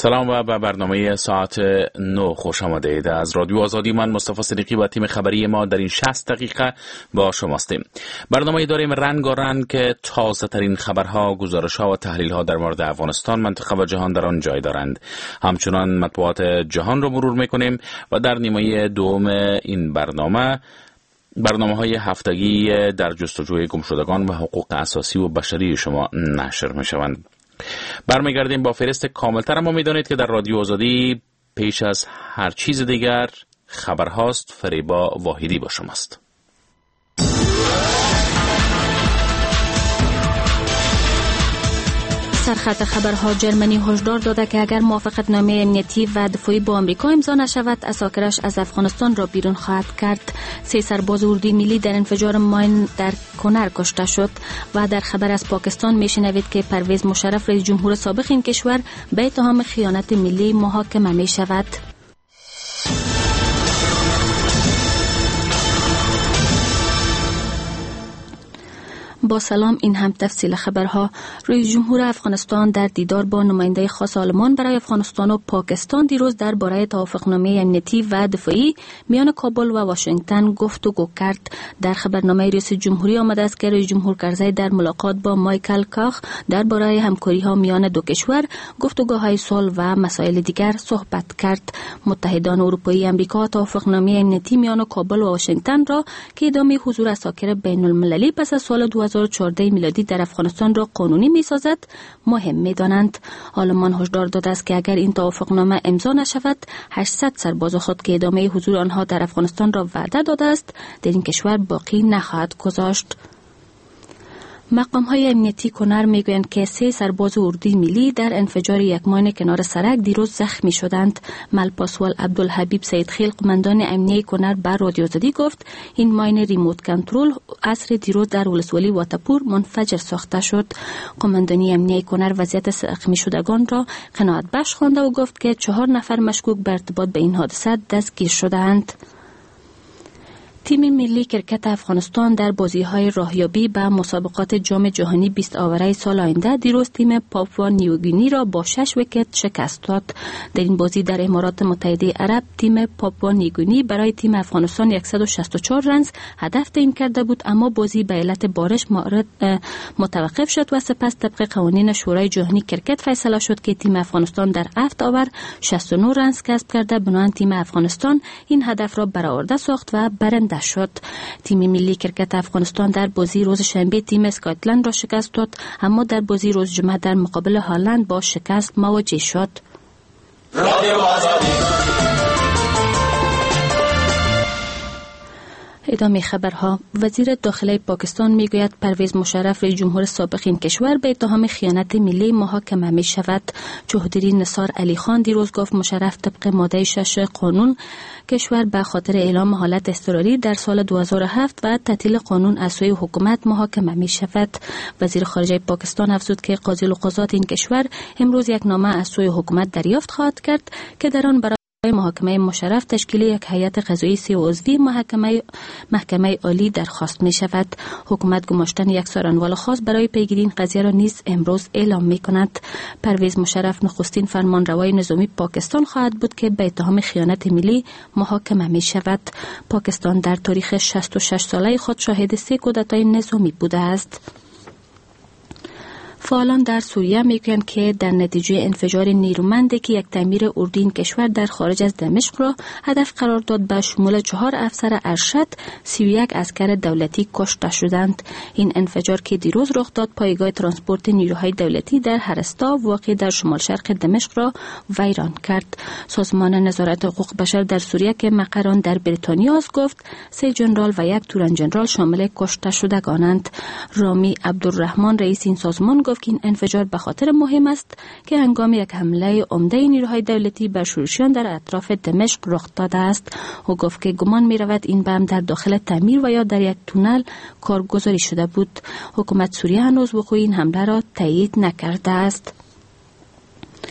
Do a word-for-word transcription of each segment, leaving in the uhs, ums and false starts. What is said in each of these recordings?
سلام و به برنامه ساعت نه خوش آمدید. از رادیو آزادی من مصطفی صدیقی و تیم خبری ما در این شصت دقیقه با شماستیم. برنامه داریم رنگارنگ که تازه ترین خبرها، گزارش‌ها و تحلیل‌ها در مورد افغانستان، منطقه و جهان در آن جای دارند. همچنان مطبوعات جهان را مرور می‌کنیم و در نیمه دوم این برنامه برنامه‌های هفتگی در جستجوی گمشدگان و حقوق اساسی و بشری شما نشر می‌شوند. برمیگردیم با فهرست کاملتر. اما میدانید که در رادیو آزادی پیش از هر چیز دیگر خبرهاست. فریبا واحدی با شماست. سرخط خبرها: جرمنی هشدار داده که اگر موافقتنامه امنیتی و دفاعی با آمریکا امضا نشود، اساکرش از افغانستان را بیرون خواهد کرد. سه سرباز اردوی ملی در انفجار ماین در کنر کشته شد. و در خبر از پاکستان میشنوید که پرویز مشرف رئیس جمهور سابق این کشور به اتهام خیانت ملی محاکمه می شود. با سلام، این هم تفصیل خبرها. رئیس جمهور افغانستان در دیدار با نماینده خاص آلمان برای افغانستان و پاکستان دیروز درباره توافقنامه امنیتی و دفاعی میان کابل و واشنگتن گفتگو کرد. در خبرنامه رئیس جمهوری آمده است که رئیس جمهور کرزی در ملاقات با مایکل کاخ درباره همکاری‌ها میان دو کشور، گفتگوهای صلح و مسائل دیگر صحبت کرد. متحدان اروپایی امریکا توافقنامه امنیتی میان کابل و واشنگتن را که ادامه حضور اساکر بین المللی پس از سال دو هزار و چهارده میلادی در افغانستان را قانونی می‌سازد مهم می‌دانند. آلمان هشدار داده است که اگر این توافقنامه امضا نشود، هشتصد سرباز خود که ادامه حضور آنها در افغانستان را وعده داده است در این کشور باقی نخواهد گذاشت. مقام‌های امنیتی کنر میگویند که سه سرباز اردوی ملی در انفجار یک ماین کنار سرک دیروز زخمی شدند. ملپاسوال عبدالحبیب سیدخیل، قماندان امنیتی کنر، بر رادیو آزادی گفت این ماین ریموت کنترل عصر دیروز در ولسوالی واتپور منفجر ساخته شد. قماندانی امنیتی کنر وضعیت زخمی شدگان را قناعت بخش خوانده و گفت که چهار نفر مشکوک به ارتباط به این حادثه دستگیر شده‌اند. تیم ملی کرکت افغانستان در بازی‌های راهیابی به مسابقات جام جهانی بیست آوره سال آینده دیروز تیم پاپوا نیوگینی را با شش ویکت شکست داد. در این بازی در امارات متحده عرب تیم پاپوا نیوگینی برای تیم افغانستان صد و شصت و چهار رنز هدف تعیین کرده بود، اما بازی به علت بارش متوقف شد و سپس طبق قوانین شورای جهانی کرکت فیصله شد که تیم افغانستان در هفت آور شصت و نه رنز کسب کرده. بنابراین تیم افغانستان این هدف را برآورده ساخت و برنده شد. تیم ملی کرکت افغانستان در بازی روز شنبه تیم اسکاتلند را شکست داد، اما در بازی روز جمعه در مقابل هالند با شکست مواجه شد. ادامه خبرها: وزیر داخلی پاکستان میگوید پرویز مشرف رئیس جمهور سابق این کشور به اتهام خیانت ملی محاکمه می شود. چوهدری نثار علی خان دیروز گفت مشرف طبق ماده شش قانون کشور به خاطر اعلام حالت اضطراری در سال دو هزار و هفت و تعطیل قانون از سوی حکومت محاکمه می شود. وزیر خارجه پاکستان افزود که قاضی القضات این کشور امروز یک نامه از سوی حکومت دریافت خواهد کرد که در آن برای محاکمه مشرف تشکیل یک هیئت قضایی سی عضوی محکمه محکمه عالی درخواست می شود. حکومت گماشتن یک سارنوال خاص برای پیگیری این قضیه را نیز امروز اعلام می کند. پرویز مشرف نخستین فرمانروای نظامی پاکستان خواهد بود که به اتهام خیانت ملی محاکمه می شود. پاکستان در تاریخ شصت و شش ساله خود شاهد سه کودتای نظامی بوده است. فعالان در سوریه میگویند که در نتیجه انفجار نیرومندی که یک تعمیر اردوی این کشور در خارج از دمشق را هدف قرار داد به شمول چهار افسر ارشد، سی و یک عسکر دولتی کشته شدند. این انفجار که دیروز رخ داد پایگاه ترانسپورت نیروهای دولتی در هرستا واقع در شمال شرق دمشق را ویران کرد. سازمان نظارت حقوق بشر در سوریه که مقر آن در بریتانیا است گفت سه ژنرال و یک تورن ژنرال شامل کشته شدگانند. رامی عبدالرحمن رئیس این سازمان گفت که این انفجار به خاطر مهم است که هنگام یک حمله عمده نیروهای دولتی بر شورشیان در اطراف دمشق رخ داده است. او گفت که گمان می رود این بم در داخل تعمیر و یا در یک تونل کارگزاری شده بود. حکومت سوریه هنوز وقوع این حمله را تایید نکرده است.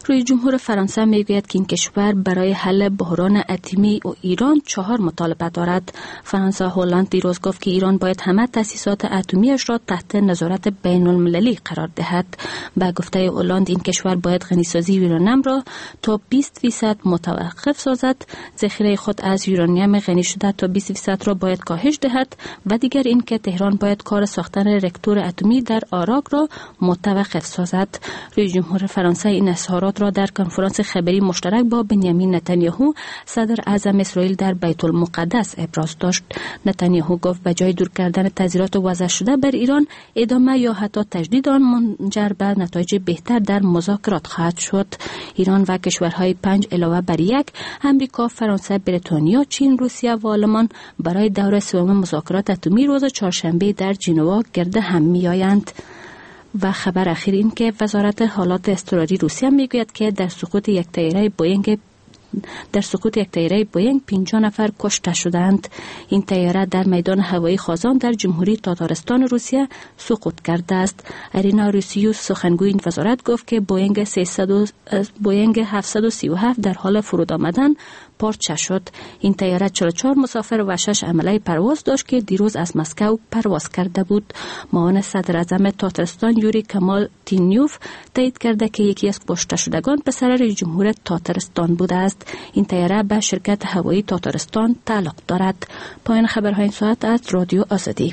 رئیس جمهور فرانسه میگوید که این کشور برای حل بحران اتمی و ایران چهار مطالبه دارد. فرانسه هلند دیروز گفت که ایران باید همه تأسیسات اتمیش را تحت نظارت بین المللی قرار دهد. با گفته هلند این کشور باید غنیسازی یورانیم را تا بیست فیصد متوقف سازد، ذخیره خود از یورانیم غنی شده تا بیست فیصد را باید کاهش دهد و دیگر این که تهران باید کار ساختن راکتور اتمی در آراک را متوقف سازد. رئیس جمهور فرانسه این اظهارات را در کنفرانس خبری مشترک با بنیامین نتانیاهو صدر اعظم اسرائیل در بیت المقدس ابراز داشت. نتانیاهو گفت به جای دور کردن تضییعات وضع شده بر ایران، ادامه یا حتی تجدید آن منجر به نتایج بهتر در مذاکرات خواهد شد. ایران و کشورهای پنج علاوه بر یک، امریکا، فرانسه، بریتانیا، چین، روسیه و آلمان برای دور سوم مذاکرات اتمی روز چهارشنبه در ژنو گرد هم میآیند. و خبر اخیر این که وزارت حالات اضطراری روسیه میگوید که در سقوط یک طیاره بوئینگ در سقوط یک طیاره بوئینگ پنجاه نفر کشته شدند. این طیاره در میدان هوایی خازان در جمهوری تاتارستان روسیه سقوط کرده است. ارینا روسیوس سخنگوی این وزارت گفت که بوئینگ بوئینگ هفتصد و سی و هفت در حال فرود آمدن پارچه شد. این طیاره چهل و چهار مسافر و شش عمله پرواز داشت که دیروز از مسکو پرواز کرده بود. معاون صدر اعظم تاتارستان یوری کمال تینیوف تایید کرده که یکی از کشته شدگان پسر رئیس جمهور تاتارستان بوده است. این طیاره به شرکت هوایی تاتارستان تعلق دارد. پایان خبرهای این ساعت از رادیو آزادی.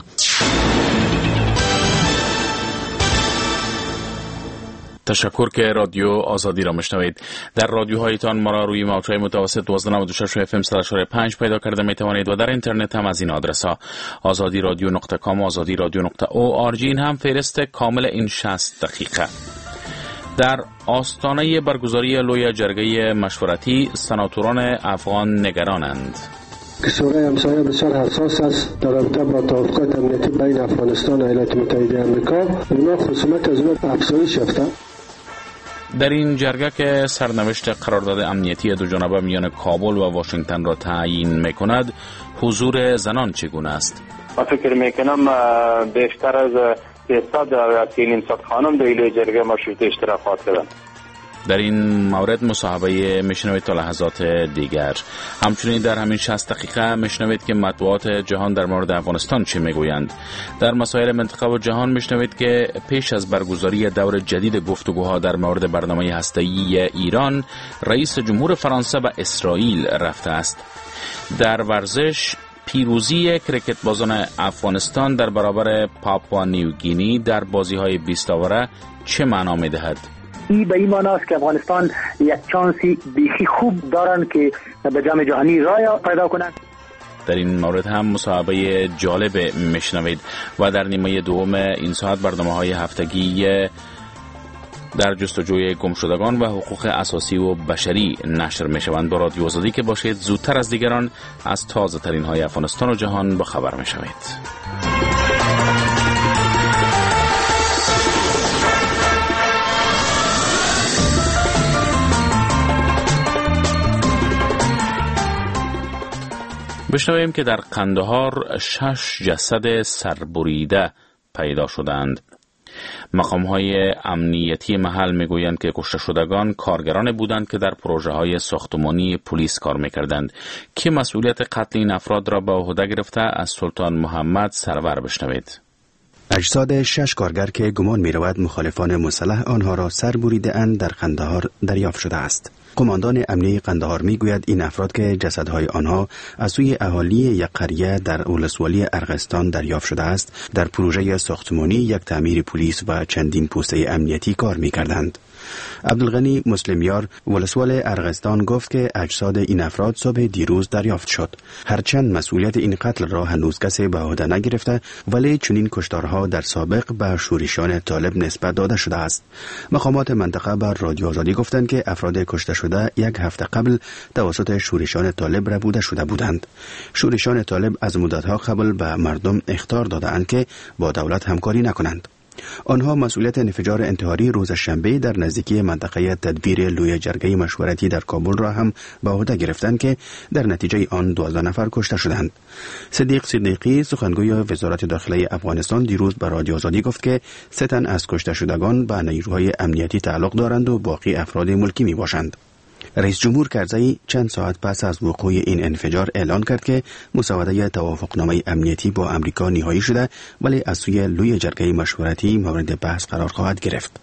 تشکر که رادیو آزادی را مشنوید. در رادیوهایتان ما را روی موج‌های متوسط دوازده و نود و شش اف ام صد و چهار و پنج پیدا کرده می توانید و در اینترنت هم از این آدرس ها آزادی رادیو نقطه کام و آزادی رادیو نقطه او آر جی هم فهرست کامل این شصت دقیقه. در آستانه برگزاری لوی جرگه مشورتی سناتوران افغان نگرانند. کشورهای همسایه بسیار حساس است در رابطه با توافقات امنیتی بین افغانستان و ایالات متحده آمریکا. اونا خصومت از اون افزایش یافته. در این جرگه که سرنوشت قرارداد امنیتی دو جانبه میان کابل و واشنگتن را تعیین میکند، حضور زنان چگونه است؟ من فکر میکنم بیشتر از سیصد یا سیصد خانم در این جرگه مشروطه اشتراک خواهد کردند. در این مورد مصاحبه میشنوید تا لحظات دیگر. همچنین در همین شصت دقیقه میشنوید که مطبوعات جهان در مورد افغانستان چه میگویند. در مسائل منطقه و جهان میشنوید که پیش از برگزاری دور جدید گفتگوها در مورد برنامه هسته‌ای ایران، رئیس جمهور فرانسه به اسرائیل رفته است. در ورزش، پیروزی کرکت بازان افغانستان در برابر پاپوا نیوگینی در بازی‌های بیست آوره چه معنا می‌دهد؟ این به این معنی است که افغانستان یک چانسی بیخی خوب دارن که به جام جهانی راه پیدا کنند. در این مورد هم مصاحبه جالب میشنوید و در نیمه دوم این ساعت برنامه‌های هفتگی در جستجوی گمشدگان و حقوق اساسی و بشری نشر میشوند. با رادیو آزادی که باشید، زودتر از دیگران از تازه ترین های افغانستان و جهان با خبر میشوید. بشنویم که در قندهار شش جسد سربریده پیدا شدند. مقام‌های امنیتی محل میگویند که کشته شدگان کارگران بودند که در پروژه‌های ساختمانی پلیس کار می‌کردند. که مسئولیت قتل این افراد را به عهده گرفته از سلطان محمد سرور بشنوید. اجساد شش کارگر که گمان می‌رود مخالفان مسلح آنها را سر بریده‌اند در قندهار دریافت شده است. قماندان امنیه قندهار میگوید این افراد که جسدهای آنها از سوی اهالی یک قریه در ولسوالی ارغستان دریافت شده است، در پروژه ساختمانی یک تعمیر پلیس و چندین پوسته امنیتی کار می‌کردند. عبدالغنی مسلمیار ولسوال ارغستان گفت که اجساد این افراد صبح دیروز دریافت شد. هرچند مسئولیت این قتل را هنوز کسی به عهده نگرفته، ولی چنین کشتارها در سابق به شورشیان طالب نسبت داده شده است. مقامات منطقه بر رادیو آزادی گفتند که افراد کشته شده یک هفته قبل توسط شورشیان طالب ربوده شده بودند. شورشیان طالب از مدتها قبل به مردم اخطار دادند که با دولت همکاری نکنند. آنها مسئولیت انفجار انتحاری روز شنبه در نزدیکی منطقه تدبیر لوی جرگه مشورتی در کابل را هم به عهده گرفتند که در نتیجه آن دوازده نفر کشته شدند. صدیق صدیقی سخنگوی وزارت داخله افغانستان دیروز به رادیو آزادی گفت که سه تن از کشته شدگان به نیروهای امنیتی تعلق دارند و باقی افراد ملکی می باشند. رئیس جمهور کرزی چند ساعت پس از وقوع این انفجار اعلان کرد که مسوده توافقنامه امنیتی با امریکا نهایی شده، ولی از سوی لوی جرگه مشورتی مورد بحث قرار خواهد گرفت.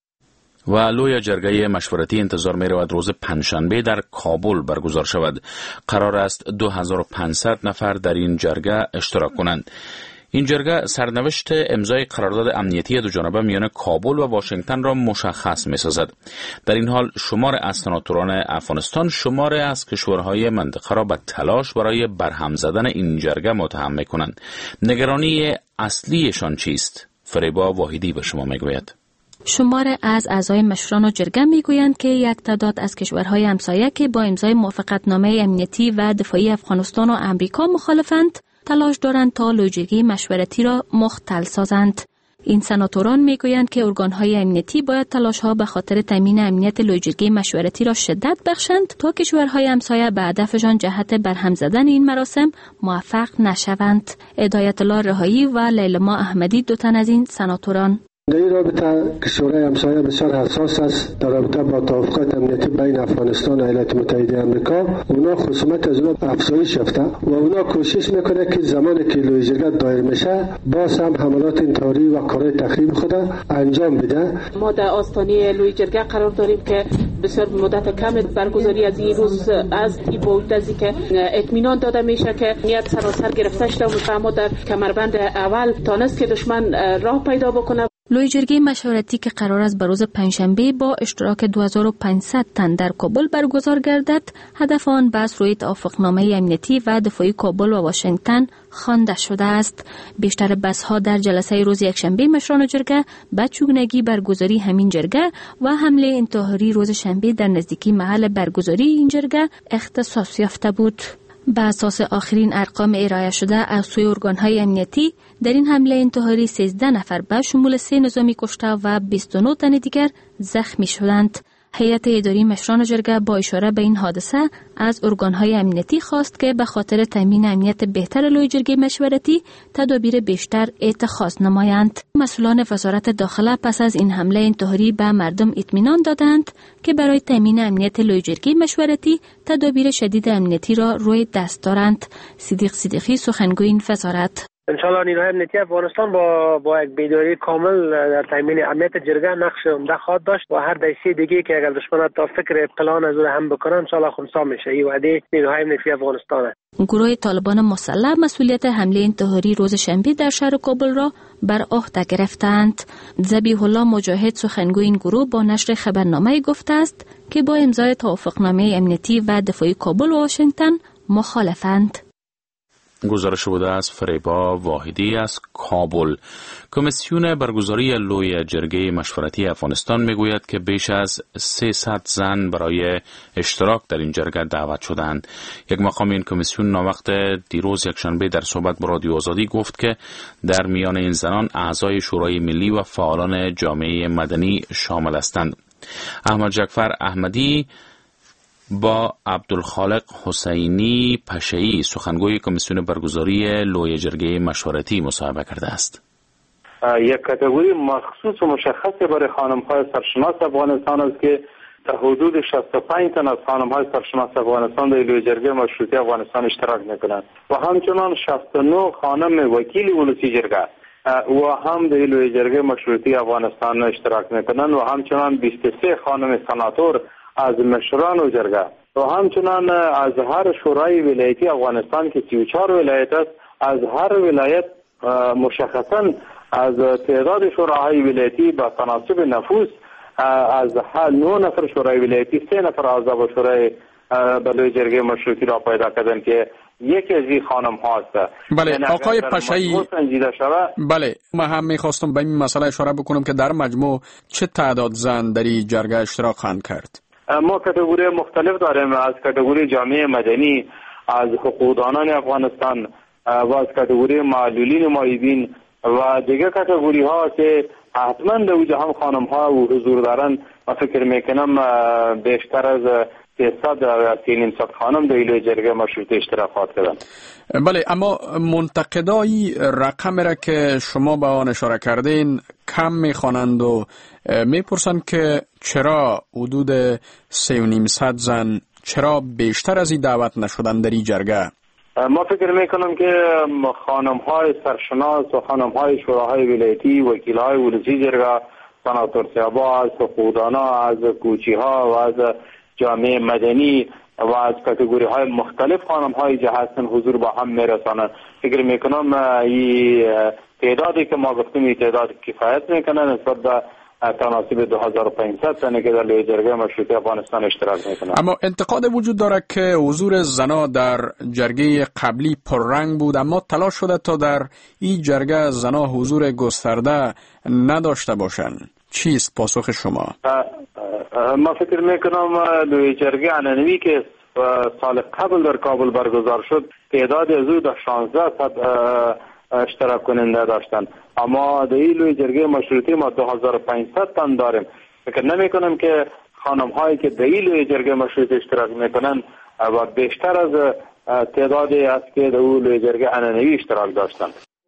و لوی جرگه مشورتی انتظار می رود روز پنجشنبه در کابل برگزار شود. قرار است دو هزار و پانصد نفر در این جرگه اشتراک کنند. این جرگه سرنوشت امضای قرارداد امنیتی دو جانبه میان کابل و واشنگتن را مشخص می سازد. در این حال شمار از سناتوران افغانستان شمار از کشورهای منطقه را به تلاش برای برهم زدن این جرگه متهم می کنند. نگرانی اصلیشان چیست؟ فریبا واحدی به شما می گوید. شمار از اعضای مشوران جرگه میگویند که یک تعداد از کشورهای همسایه که با امضای موافقتنامه امنیتی و دفاعی افغانستان و امریکا مخالفند، تلاش دارند تا لویجرگه مشورتی را مختل سازند. این سناتوران میگویند که ارگانهای امنیتی باید تلاش‌ها به خاطر تامین امنیت لویجرگه مشورتی را شدت بخشند تا کشورهای همسایه به هدفشان جهت برهم زدن این مراسم موفق نشوند. هدایت الله رهایی و لیلما احمدی دو تن از این سناتوران در این رابطه کشورهای همسایه بسیار حساس است. در رابطه با توافقات امنیتی بین افغانستان و ایالات متحده آمریکا، اونا خصومت از اونا افزایش یافته و اونا کوشش میکنه که زمانی که لوی جرگه دایر میشه باز هم حملات انتحاری و کارهای تخریب خود انجام بده. ما در آستانه لوی جرگه قرار داریم که بسیار مدت کم برگزاری از این روز از این بود از که اطمینان داده میشه که نیت سراسر گرفته شده و ما در کمربند اول تانست که دشمن راه پیدا بکنه. لوی جرگه مشورتی که قرار است به روز پنجشنبه با اشتراک دو هزار و پانصد تن در کابل برگزار گردد، هدف آن بحث روی توافقنامه امنیتی و دفاعی کابل و واشنگتن خوانده شده است. بیشتر بحث‌ها در جلسه روز یکشنبه مشوران جرگه به چگونگی برگزاری همین جرگه و حمله انتحاری روز شنبه در نزدیکی محل برگزاری این جرگه اختصاص یافته بود. به اساس آخرین ارقام ارائه شده از سوی ارگان‌های امنیتی، در این حمله انتحاری سیزده نفر به شمول سه نظامی کشته و بیست و نه تن دیگر زخمی شدند. هیئت اداری مشوران جرگه با اشاره به این حادثه از ارگان‌های امنیتی خواست که به خاطر تامین امنیت بهتر لوی جرگه مشورتی تدابیر بیشتر اتخاذ نمایند. مسئولان وزارت داخله پس از این حمله انتحاری به مردم اطمینان دادند که برای تامین امنیت لوی جرگه مشورتی تدابیر شدید امنیتی را روی دست دارند. صدیق صدیقی سخنگوی این وزارت: انشالله نیروهای امنیتی افغانستان با با یک بیداری کامل در تامین امنیت جرگه نقش عمده خواهد داشت و هر دسته دیگه که اگر دشمن تا فکر پلان از اون هم بکنن انشالله خنثی میشه. این وعده نیروهای امنیتی افغانستان است. گروه طالبان مسلح مسئولیت حمله انتحاری روز شنبه در شهر کابل را بر عهده گرفتند. ذبیح الله مجاهد سخنگوی این گروه با نشر خبرنامه گفته است که با امضای توافقنامه امنیتی و دفاعی کابل و واشنگتن مخالفند. گزارش بوده از فریبا واحدی از کابل. کمیسیون برگزاری لوی جرگه مشورتی افغانستان میگوید که بیش از سیصد زن برای اشتراک در این جرگه دعوت شدند. یک مقام این کمیسیون ناوقت دیروز یکشنبه در صحبت با رادیو آزادی گفت که در میان این زنان اعضای شورای ملی و فعالان جامعه مدنی شامل هستند. احمد جعفر احمدی با عبدالخالق حسینی پشه‌ای سخنگوی کمیسیون برگزاری لوی جرگه مشورتی مصاحبه کرده است. یک کاتگوری مخصوص و مشخص برای خانم‌های سرشناس افغانستان است که تا حدود شصت و پنج تن از خانم‌های سرشناس افغانستان در لوی جرگه مشروطی افغانستان اشتراک می‌کنند و همچنان شصت و نه خانم وکیل ولسی جرگه و هم در لوی جرگه مشروطی افغانستان اشتراک می‌کنند و همچنان بیست و سه خانم سناتور از مشران و جرگه و همچنان از هر شورای ولایتی افغانستان که سی و چهار ولایت است، از هر ولایت مشخصا از تعداد شوراهای ولایتی با تناسب نفوس از هر نه نفر شورای ولایتی سه نفر اعضا شورای بلوی جرگه مشروطی را پیدا کردن که یکی از این خانم هاست. بله آقای پشه‌ای، بله ما هم میخواستم به این مسئله اشاره بکنم که در مجموع چه تعداد زن در این جرگه اشتراک خواهند کرد؟ ما کاتگوری مختلف داریم، از کاتگوری جامعه مدنی، از حقوقدانان افغانستان و از کاتگوری معلولین مایبین و دیگه کاتگوری ها که حتما در اوجه هم خانم ها و حضور دارن، من فکر میکنم بیشتر از سیصد یا سیصد خانم در ایلوی جرگه مشروطه اشتراکات کردن. بله، اما منتقدای رقم را که شما به آن اشاره کردین کم میخوانند و میپرسند که چرا حدود سه و نیم صد زن چرا بیشتر از این دعوت نشدن در این جرگه؟ ما فکر میکنم که خانم های سرشناس و خانم های شوراهای ولایتی، وکیل های ولسی جرگه، سناتور صاحبا از حقوقدانا، از کوچی ها و از جامعه مدنی و از کاتگوری های مختلف خانم های که هستن حضور با هم میرسانند. فکر میکنم این تعدادی که ما گفتیم این تعداد کفایت میکنه نسبت به تناسب دو هزار و پانصد تنی که در لوی جرگه مشروطه افغانستان اشتراک میکنه. اما انتقاد وجود داره که حضور زنا در جرگه قبلی پررنگ بود، اما تلاش شده تا در این جرگه زنا حضور گسترده نداشته باشند. چیست پاسخ شما؟ ما فکر میکنم لوی جرگه عنعنوی که سال قبل در کابل برگزار شد تعداد از او در شانزده صد اشتراک کننده داشتن، اما در این لوی جرگه مشروطه ما دو هزار و پانصد تن داریم. فکر نمی کنم که خانم هایی که در این لوی جرگه مشروطه اشتراک میکنن و بیشتر از تعدادی است که در اون لوی جرگه عنعنوی اشتراک داشتن.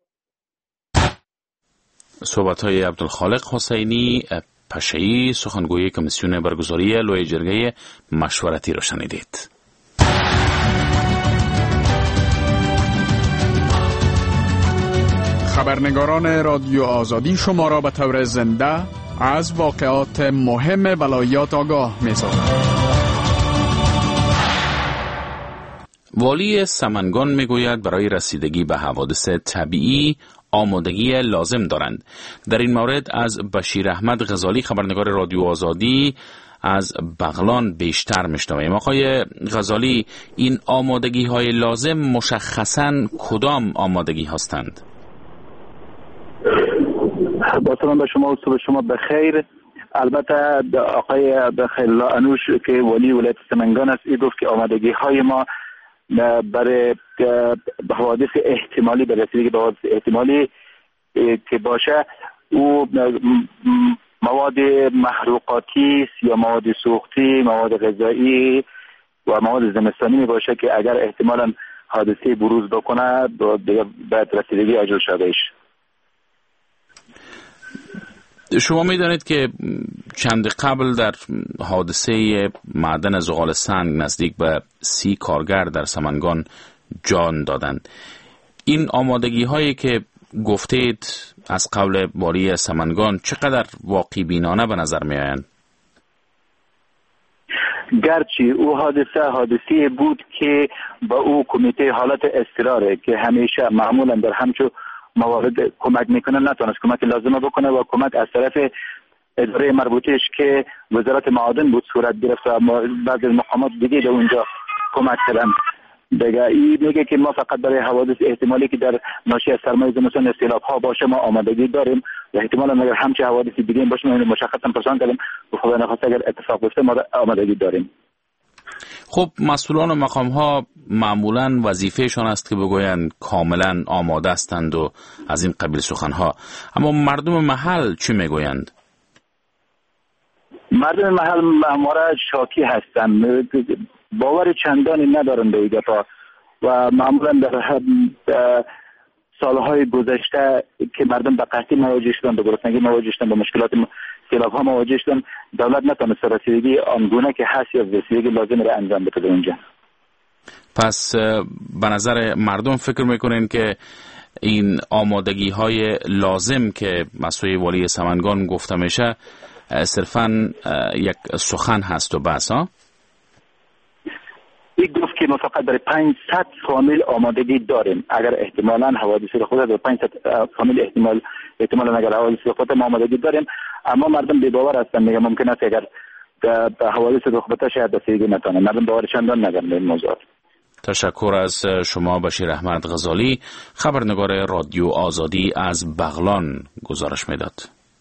صحبت های عبدالخالق حسینی پشه‌ای، سخنگوی کمیسیون برگزاری لوی جرگه مشورتی را شنیدید. خبرنگاران رادیو آزادی شما را به طور زنده از واقعات مهم ولایات آگاه می‌سازند. والی سمنگان میگوید برای رسیدگی به حوادث طبیعی آمادگی لازم دارند. در این مورد از بشیر احمد غزالی خبرنگار رادیو آزادی از بغلان بیشتر میشنویم. آقای غزالی، این آمادگی های لازم مشخصاً کدام آمادگی هستند؟ با سلام به شما و صبح شما بخیر. البته آقای بخیرالله انوش که والی ولایت سمنگان است ای گفت که آمادگی های ما برای حوادث احتمالی برای رسیدگی به حوادث احتمالی که باشه او مواد محروقاتی یا مواد سوختی، مواد غذایی و مواد زمستانی می باشه که اگر احتمالاً حادثه بروز بکنه باید رسیدگی عاجل شدهش. شما میدانید که چند قبل در حادثه معدن زغال سنگ نزدیک به سی کارگر در سمنگان جان دادند. این آمادگی هایی که گفتید از قبل والی سمنگان چقدر واقعی بینانه به نظر می آیند؟ گرچه او حادثه حادثه بود که با او کمیته حالت اضطراره که همیشه معمولا در همچو موارد کمک میکنه نتونست کمک لازمه بکنه و کمک از طرف اداره مربوطهش که وزارت معادن بود صورت گرفت و بعضی مقامات دیگه در اونجا کمک کردن. دیگه این میگه که ما فقط برای حوادث احتمالی که در ناشی از سرمایه زمستان استیلاب ها باشه ما آمادگی داریم و احتمالا اگر همچه حوادث دیگه باشه ما مشخصا پرسان کردیم و خدا نخواسته اگر اتفاق بیفته ما آمادگی داریم. خب مسئولان و مقام ها معمولا وظیفهشان است که بگویند کاملا آماده هستند و از این قبیل سخن ها، اما مردم محل چی میگویند؟ مردم محل همواره شاکی هستند، باور چندانی ندارند به این دفعه و معمولا در سالهای گذشته که مردم به قحطی مواجه شدن، به گرسنگی مواجه شدن، به مشکلات سیلاب ها مواجه شدن، دولت نتونست رسیدگی آنگونه که هست یا رسیدگی لازم را انجام بده اونجا. پس به نظر مردم فکر میکنین که این آمادگی های لازم که مسئول والی سمنگان گفته میشه صرفاً یک سخن هست و بس ها؟ این گفت که ما فقط برای پانصد فامیل آمادگی داریم. اگر احتمالاً حوادث رخ بده پانصد فامیل احتمال احتمالاً اگر حوادث رخ بده ما آمادگی داریم، اما مردم بی‌باور هستند. میگم ممکن است اگر به حوادث رخ بده شاید رسیدگی نتونه. مردم باور چندان ندارن به این موضوع. تشکر از شما بشیر احمد غزالی، خبرنگار رادیو آزادی از بغلان گزارش میداد.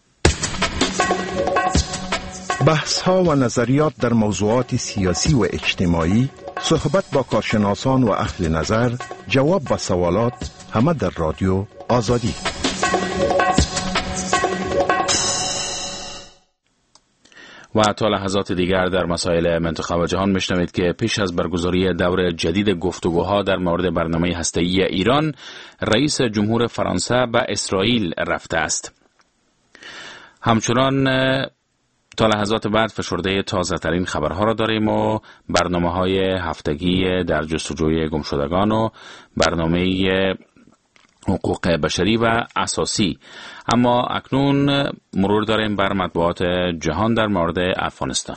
بحث ها و نظریات در موضوعات سیاسی و اجتماعی، صحبت با کارشناسان و اهل نظر، جواب و سوالات، همه در رادیو آزادی. و تا لحظات دیگر در مسائل منطقه و جهان میشنوید که پیش از برگزاری دور جدید گفتگوها در مورد برنامه هسته‌ای ایران، رئیس جمهور فرانسه به اسرائیل رفته است. همچنان تا لحظات بعد فشرده تازه ترین خبرها را داریم و برنامه های هفتگی در جستجوی گمشدگان و برنامه حقوق بشری و اساسی. اما اکنون مرور داریم بر مطبوعات جهان در مورد افغانستان.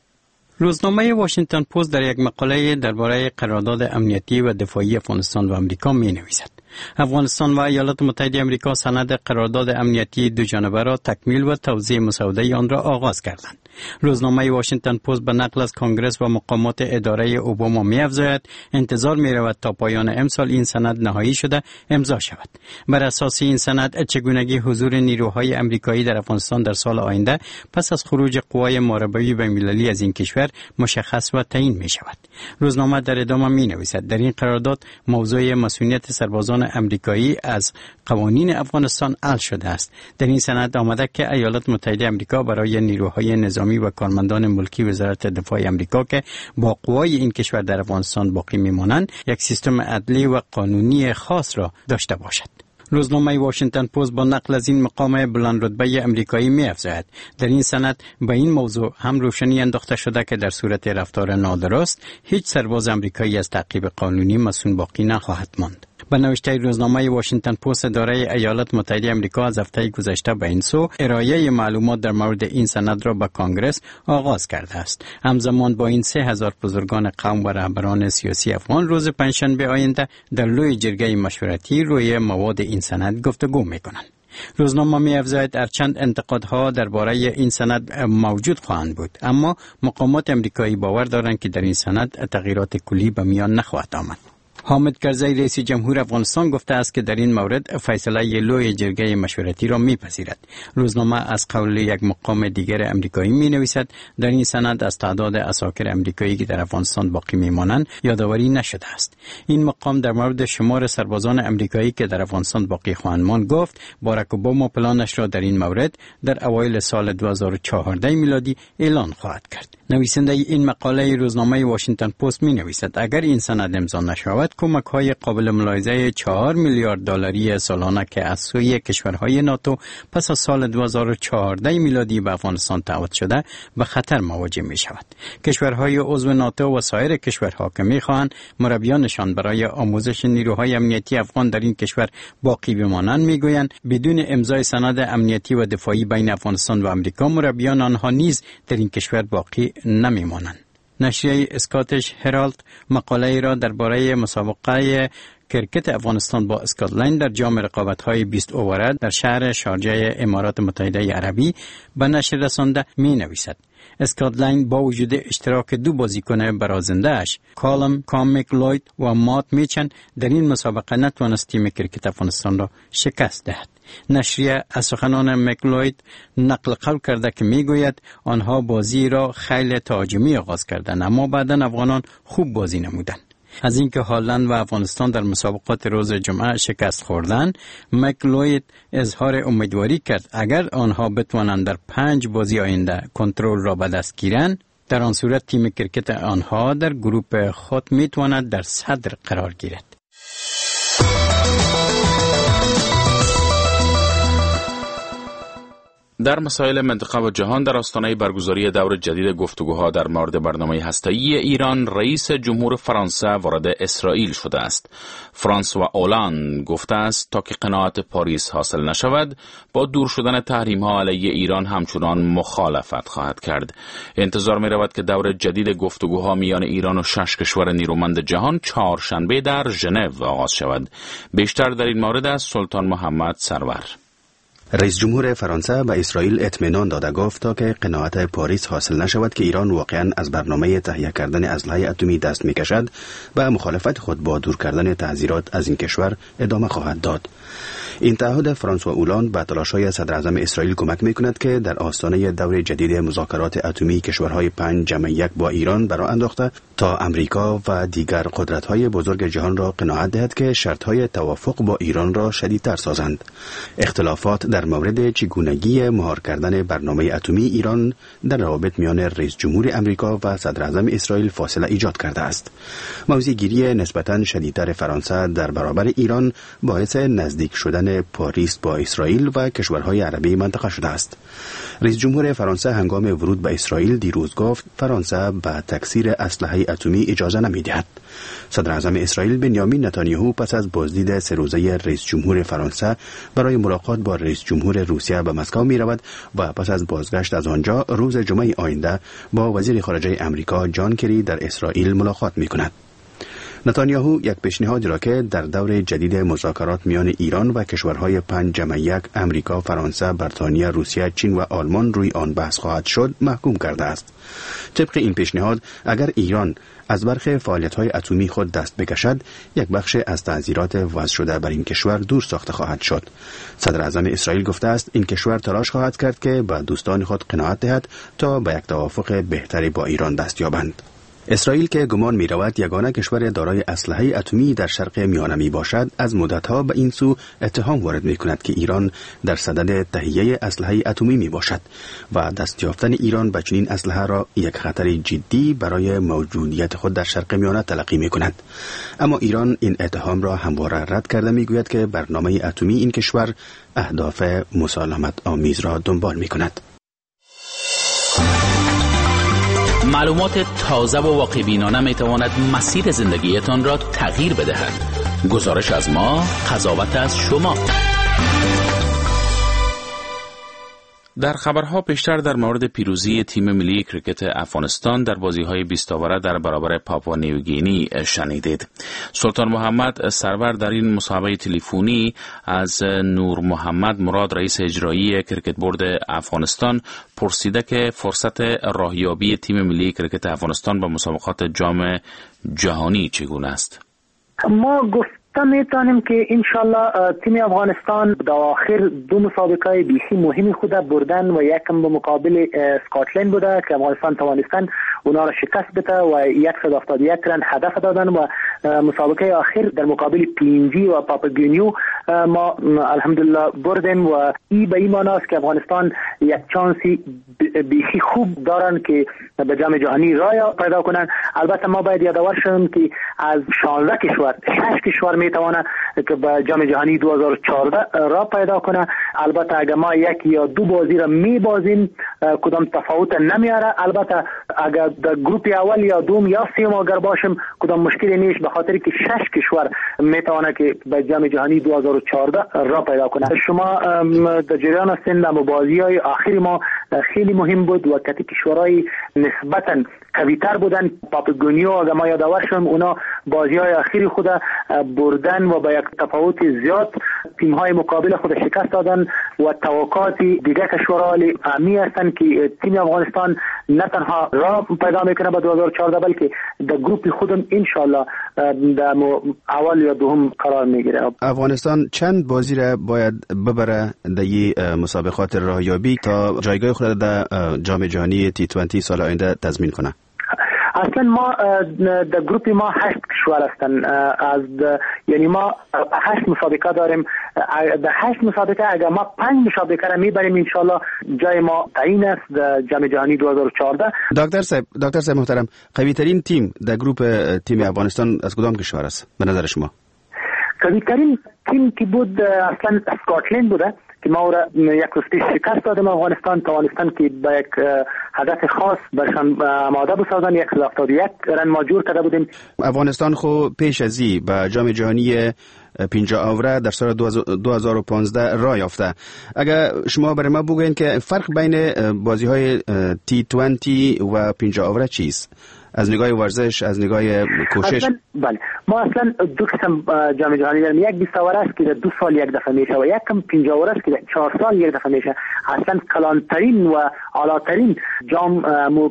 روزنامه واشنگتن پست در یک مقاله درباره قرارداد امنیتی و دفاعی افغانستان و آمریکا می نویسد: افغانستان و ایالات متحده آمریکا سند قرارداد امنیتی دو جانبه را تکمیل و توزیع مسوده آن را آغاز کردند. روزنامه واشنگتن پست به نقل از کنگره و مقامات اداره اوباما می افزاید انتظار می رود تا پایان امسال این سند نهایی شده امضا شود. بر اساس این سند چگونگی حضور نیروهای امریکایی در افغانستان در سال آینده پس از خروج قوای محاربه‌ای بین‌المللی از این کشور مشخص و تعیین می شود. روزنامه در ادامه می نویسد در این قرارداد موضوع مسئولیت سربازان امریکایی از قوانین افغانستان حل شده است. در این سند آمده که ایالات متحده آمریکا برای نیروهای نظامی و کارمندان ملکی وزارت دفاع آمریکا که با قوای این کشور در افغانستان باقی میمانند یک سیستم عدلی و قانونی خاص را داشته باشد. روزنامه واشنگتن پست با نقل از این مقام بلند رتبه امریکایی می افزاید در این سند به این موضوع هم روشنی انداخته شده که در صورت رفتار نادرست هیچ سرباز امریکایی از تعقیب قانونی مسئول باقی نخواهد ماند. به نوشته روزنامه واشنگتن پست، اداره ایالات متحده آمریکا از هفته گذشته به این سو ارائه معلومات در مورد این سند را به کنگره آغاز کرده است. همزمان با این سه هزار بزرگان قوم و رهبران سیاسی افغان روز پنجشنبه آینده در لوی جرگه مشورتی روی مواد این سند گفتگو می‌کنند. روزنامه می افزاید هرچند انتقادها درباره این سند موجود خواهند بود، اما مقامات امریکایی باور دارند که در این سند تغییرات کلی به میان نخواهد آمد. حامد کرزی رئیس جمهور افغانستان گفته است که در این مورد فیصله لوی جرگه مشورتی را میپذیرد. روزنامه از قول یک مقام دیگر امریکایی می نویسد در این سند از تعداد عساکر امریکایی که در افغانستان باقی میمانند یادآوری نشده است. این مقام در مورد شمار سربازان امریکایی که در افغانستان باقی خواهند ماند گفت باراک اوباما پلانش را در این مورد در اوایل سال دو هزار و چهارده میلادی اعلان خواهد کرد. نویسنده این مقاله روزنامه واشنگتن پست می نویسد اگر این سند امضا نشود کمک های قابل ملاحظه چهار میلیارد دلاری سالانه که از سوی کشورهای ناتو پس از سال دو هزار و چهارده میلادی به افغانستان تعهد شده به خطر مواجه می شود. کشورهای عضو ناتو و سایر کشورها که می خواهند مربیانشان برای آموزش نیروهای امنیتی افغان در این کشور باقی بمانند می گویند بدون امضای سند امنیتی و دفاعی بین افغانستان و آمریکا مربیان آنها نیز در این کشور باقی نمی مانند. نشریه اسکاتش هرالد مقاله را درباره مسابقه کرکت افغانستان با اسکاتلند در جام رقابت‌های بیست اووره در شهر شارجه امارات متحده عربی به نشر رسانده می نویسد. اسکاتلند با وجود اشتراک دو بازیکن برازنده اش کالم کام مکلوید و مات میچن در این مسابقه نتوانست تیم کرکت افغانستان را شکست دهد. نشریه از سخنان مکلوید نقل قول کرده که میگوید آنها بازی را خیلی تهاجمی آغاز کردند اما بعداً افغانان خوب بازی نمودند. از اینکه هلند و افغانستان در مسابقات روز جمعه شکست خوردند، مکلوید اظهار امیدواری کرد اگر آنها بتوانند در پنج بازی آینده کنترل را به دست گیرند در آن صورت تیم کرکت آنها در گروپ خود میتواند در صدر قرار گیرد. در مسائل منطقه و جهان در آستانه برگزاری دور جدید گفتگوها در مورد برنامه هسته‌ای ایران، رئیس جمهور فرانسه وارد اسرائیل شده است. فرانسوا اولاند گفته است تا که قناعت پاریس حاصل نشود با دور شدن تحریم‌ها علیه ایران همچنان مخالفت خواهد کرد. انتظار می‌رود که دور جدید گفتگوها میان ایران و شش کشور نیرومند جهان چهارشنبه در ژنو آغاز شود. بیشتر در این مورد از سلطان محمد سرور. رئیس جمهور فرانسه به اسرائیل اطمینان داده گفت تا که قناعت پاریس حاصل نشود که ایران واقعا از برنامه تهیه کردن اسلحه اتمی دست میکشد و مخالفت خود با دور کردن تعزیرات از این کشور ادامه خواهد داد. این تعهد فرانسوا اولاند به تلاش‌های صدر اعظم اسرائیل کمک می‌کند که در آستانه دور جدید مذاکرات اتمی کشورهای پنج جمع یک با ایران برآ انداخته تا امریکا و دیگر قدرت‌های بزرگ جهان را قناعت دهد که شرط‌های توافق با ایران را شدیدتر سازند. اختلافات در مورد چگونگی مهار کردن برنامه اتمی ایران در روابط میان رئیس جمهور امریکا و صدر اعظم اسرائیل فاصله ایجاد کرده است. موضع‌گیری نسبتاً شدیدتر فرانسه در برابر ایران باعث نزدیک شدن پاریس با اسرائیل و کشورهای عربی منطقه شده است. رئیس جمهور فرانسه هنگام ورود به اسرائیل دیروز گفت فرانسه به تکثیر اسلحه اتمی اجازه نمی‌دهد. صدر اعظم اسرائیل بنیامین نتانیاهو پس از بازدید سه روزه رئیس جمهور فرانسه برای ملاقات با رئیس جمهور روسیه به مسکو می رود و پس از بازگشت از آنجا روز جمعه آینده با وزیر خارجه امریکا جان کری در اسرائیل ملاقات می کند. نتانیاهو یک پیشنهادی را که در دور جدید مذاکرات میان ایران و کشورهای پنج جمع یک امریکا، فرانسه، بریتانیا، روسیه، چین و آلمان روی آن بحث خواهد شد محکوم کرده است. طبق این پیشنهاد اگر ایران از برخی فعالیت‌های اتمی خود دست بکشد، یک بخش از تعزیرات وضع شده بر این کشور دور ساخته خواهد شد. صدر اعظم اسرائیل گفته است این کشور تلاش خواهد کرد که به دوستان خود قناعت دهد تا به یک توافق بهتری با ایران دست یابند. اسرائیل که گمان می رود یگانه کشور دارای اسلحه اتمی در شرق میانه می باشد، از مدتها به این سو اتهام وارد می کند که ایران در صدد تهیه اسلحه اتمی می باشد و دست یافتن ایران به چنین اسلحه را یک خطر جدی برای موجودیت خود در شرق میانه تلقی می کند. اما ایران این اتهام را همواره رد کرده می گوید که برنامه اتمی این کشور اهداف مسالمت آمیز را دنبال می کند. معلومات تازه و واقع بینانه می تواند مسیر زندگیتان را تغییر بدهد. گزارش از ما، قضاوت از شما. در خبرها بیشتر در مورد پیروزی تیم ملی کریکت افغانستان در بازی‌های بیست اوره در برابر پاپوا نیوگینی شنیدید. سلطان محمد سرور در این مصاحبه تلفنی از نور محمد مراد رئیس اجرایی کریکت بورد افغانستان پرسیده که فرصت راهیابی تیم ملی کریکت افغانستان به مسابقات جام جهانی چگونه است؟ ما گفت تا میتونیم که انشالله تیم افغانستان در آخر دو مسابقه بیخی مهمی خود بردن و یکم به مقابل اسکاتلند بوده که افغانستان توانستن اونا را شکست بده و صد و هفتاد و یک رن هدف دادن و مسابقه آخر در مقابل پینجی و پاپاگونیو ما الحمدلله بردیم و این به این معنی است که افغانستان یک چانسی بیخی خوب دارن که به جام جهانی راه پیدا کنن. البته ما باید یادآور شویم که از شانزده کشور شش کشور میتونه که به جام جهانی دو هزار و چهارده راه پیدا کنه. البته اگر ما یک یا دو بازی را میبازیم کدام تفاوت نمیاره. البته اگر در گروپ اول یا دوم یا سوم اگر باشیم کدام مشکلی نیست، به خاطر که شش کشور میتونه که به جام جهانی دو هزار و چهارده راه پیدا کنه. شما در جریان هستین در بازی‌های آخری ما خیلی مهم بود و کتی کشورهای نسبتاً قوی‌تر بودن. پاپاگونیو اگر ما یادآور شویم اونا بازی‌های آخری خود بردن و با یک تفاوت زیاد تیم‌های مقابل خود شکست دادن و توقعات دیگر کشورها امی هستند که تیم افغانستان نه تنها راه پیدا میکنه به دو هزار و چهارده بلکه در گروپ خودم انشالله در اول یا دوم قرار میگیره. افغانستان چند بازی را باید ببره در مسابقات راهیابی تا جایگاه خود در جام جهانی تی بیست سال آینده تضمین کنه؟ اصلا ما در گروپ ما هشت کشور هستن، از یعنی ما هشت مسابقه داریم. در هشت مسابقه اگر ما پنج مسابقه را میبریم انشالله جای ما تعیین است در جام جهانی دو هزار و چهارده. دکتر صاحب دکتر صاحب محترم، قوی ترین تیم در گروپ تیم افغانستان از کدام کشور است به نظر شما؟ قوی ترین تیم که بود اصلا اسکاتلند بوده که ما را یک روز پیش شکست دادیم. افغانستان توانستن که با یک هدف خاص برشان آماده بسازن. یک صد و هفتاد و یک رن ما جور کرده بودیم. افغانستان خو پیش از این به جام جهانی پنجاه اوره در سال دو هزار و پانزده راه یافته. اگر شما برای ما بگوین که فرق بین بازی های تی بیست و پنجاه اوره چیست؟ از نگاه ورزش، از نگاه کوشش؟ بله، ما اصلا دو قسم جام جهانی داریم. یک بیست اوره است که در دو سال یک دفعه میشه و یک کم پنجاه اوره است که در چهار سال یک دفعه میشه. اصلا کلانترین و اعلی‌ترین جام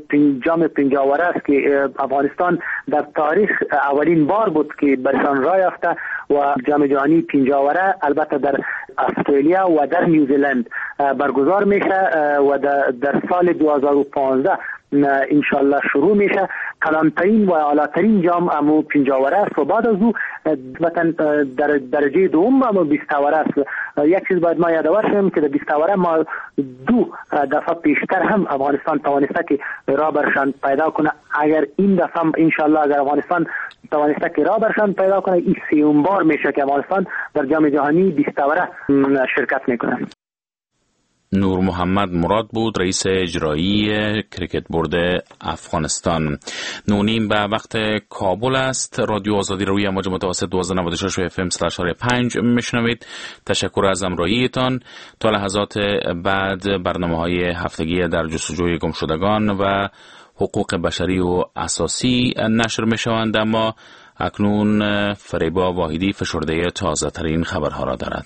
جام پنجاه اوره است که افغانستان در تاریخ اولین بار بود که برشان راه یافته و جام جهانی پنجاه اوره البته در استرالیا و در نیوزیلند برگزار میشه و در سال دو هزار و پانزده انشالله شروع میشه. کلانترین و اعلیترین جام امو پنجاوره است و بعد از او در درجه دوم امو بیستاوره است. یک چیز باید ما یادآور شیم که در بیستاوره ما دو دفعه پیشتر هم افغانستان توانسته که راه برشان پیدا کنه. اگر این دفعه انشالله اگر افغانستان توانسته که راه برشان پیدا کنه، این سیوم بار میشه که افغانستان در جام جهانی بیستاوره شرکت میکنه. نور محمد مراد بود، رئیس اجرایی کریکت بورد افغانستان. نونیم به وقت کابل است. رادیو آزادی روی امواج متوسط دویست و نود و شش اف ام صد و پنج میشنوید. تشکر از همراهیتان. تا لحظات بعد برنامه‌های هفتگی در جستجوی گمشدگان و حقوق بشری و اساسی نشر میشوند، اما اکنون فریبا واحدی فشرده تازه ترین خبرها را دارد.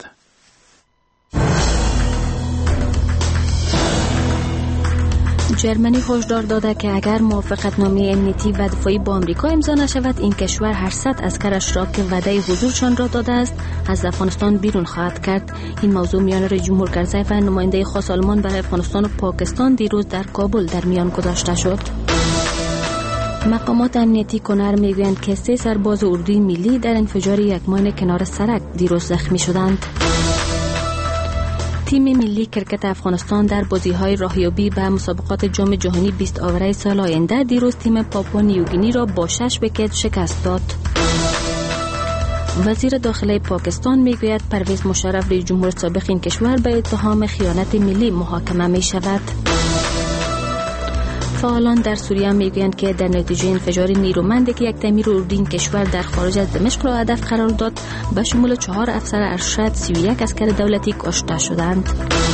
جرمنی هشدار داده که اگر موافقتنامه امنیتی و دفاعی با آمریکا امضا نشود، این کشور هر صد عسکرش را که وعده حضورشان را داده است از افغانستان بیرون خواهد کرد. این موضوع میان رئیس جمهور کرزی و نماینده خاص آلمان برای افغانستان و پاکستان دیروز در کابل در میان گذاشته شد. مقامات امنیتی کنر میگویند که سه سرباز اردوی ملی در انفجار یک ماین کنار سرک دیروز زخمی شدند. تیم ملی کرکت افغانستان در بازی‌های راهیابی به مسابقات جام جهانی بیست آوره سال آینده دیروز تیم پاپوا نیوگینی را با شش ویکت شکست داد. وزیر داخلی پاکستان میگوید پرویز مشرف رئیس جمهور سابق این کشور به اتهام خیانت ملی محاکمه می شود. فعالان در سوریه میگویند که در نتیجه انفجار نیرومندی که یک تعمیر اردوی این کشور در خارج از دمشق را هدف قرار داد، به شمول چهار افسر ارشد سی و یک اسکر دولتی کشته شدند.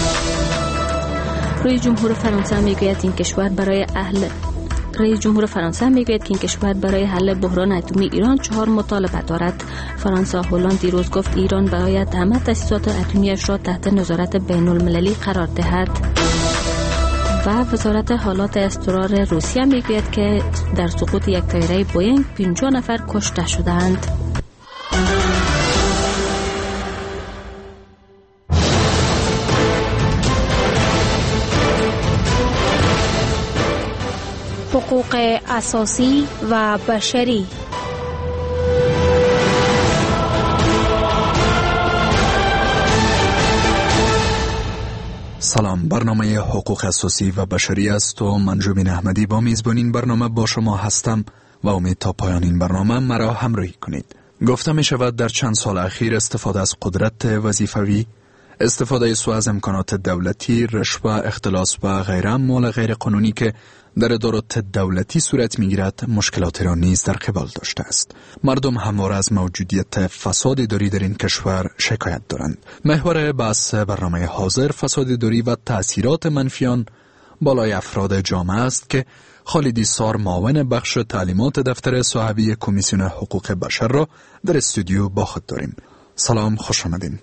رئیس جمهور فرانسه میگوید این کشور برای اهل رئیس جمهور فرانسه میگوید که این کشور برای حل بحران اتمی ایران چهار مطالبه دارد. فرانسه و هلند دیروز گفت ایران باید همه تاسیسات اتمیش را تحت نظارت بین المللی قرار دهد. و وزارت حالات اضطرار روسیه میگوید که در سقوط یک طیاره بوئینگ پنجاه نفر کشته شدند. حقوق اساسی و بشری. سلام، برنامه حقوق اساسی و بشری است و من جوبین احمدی با میزبان این برنامه با شما هستم و امید تا پایان این برنامه مرا همراهی کنید. گفته می شود در چند سال اخیر استفاده از قدرت وظیفوی، استفاده سوء از امکانات دولتی، رشوه، اختلاس و غیره اموال غیر قانونی که در ادارات دولتی صورت میگیرد مشکلات را نیز در قبال داشته است. مردم همواره از موجودیت فساد اداری در این کشور شکایت دارند. محور بحث برنامه حاضر فساد اداری و تأثیرات منفی آن بالای افراد جامعه است که خالدی سار معاون بخش تعلیمات دفتر صاحبی کمیسیون حقوق بشر را در استودیو با خود داریم. سلام، خوش آمدین.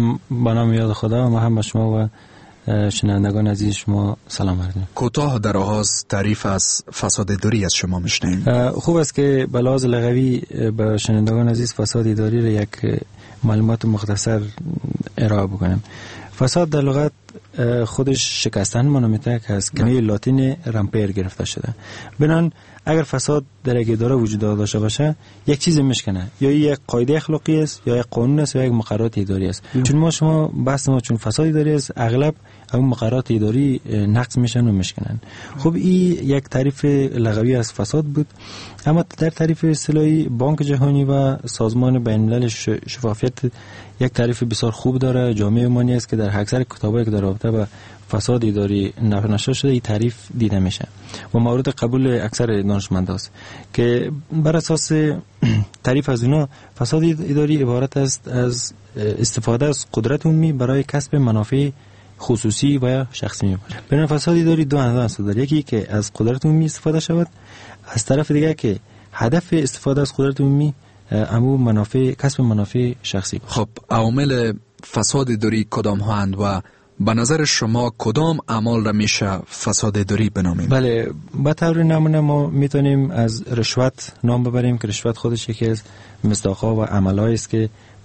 با نام یاد خدا و ما هم به شما و شنوندگان عزیز شما سلام عرض. کوتاه در آغاز تعریف از فساد اداری از شما میشنویم. خوب است که به لحاظ لغوی به شنوندگان عزیز فساد اداری را یک معلومات مختصر ارائه بکنم. فساد در لغت خودش شکستن منامیته که از کلمه لاتین رمپیر گرفته شده. بنان اگر فساد در یک اداره وجود داشته باشه یک چیزی میشکنه، یا یک قاعده اخلاقی است یا یک قانون است یا یک مقررات اداری است. چون ما شما بحث ما چون فساد اداری است اغلب اون مقررات اداری نقض میشن و میشکنن. خب این یک تعریف لغوی از فساد بود. اما در تعریف اصطلاحی بانک جهانی و سازمان بین الملل شفافیت یک تعریف بسیار خوب داره. جامعه ایمانی است که در اکثر کتابایی که در رابطه با فساد اداری نشر شده این تعریف دیده میشه و مورد قبول اکثر دانشمندان است که بر اساس تعریف از اونا فساد اداری عبارت است از استفاده از قدرت عمومی برای کسب منافع خصوصی و شخصی میباشه. بنا فساد اداری دو اندام است. یکی که از قدرت عمومی استفاده شود، از طرف دیگه که هدف استفاده از قدرت عمومی امو منافع کسب منافع شخصی باشه. خب عوامل فساد اداری کدام ها اند و به نظر شما کدام اعمال را میشه فساد اداری بنامیم؟ بله، به طور نمونه ما میتونیم از رشوت نام ببریم که رشوت خودش یکی از مصداق‌ها و عمل‌هایی است که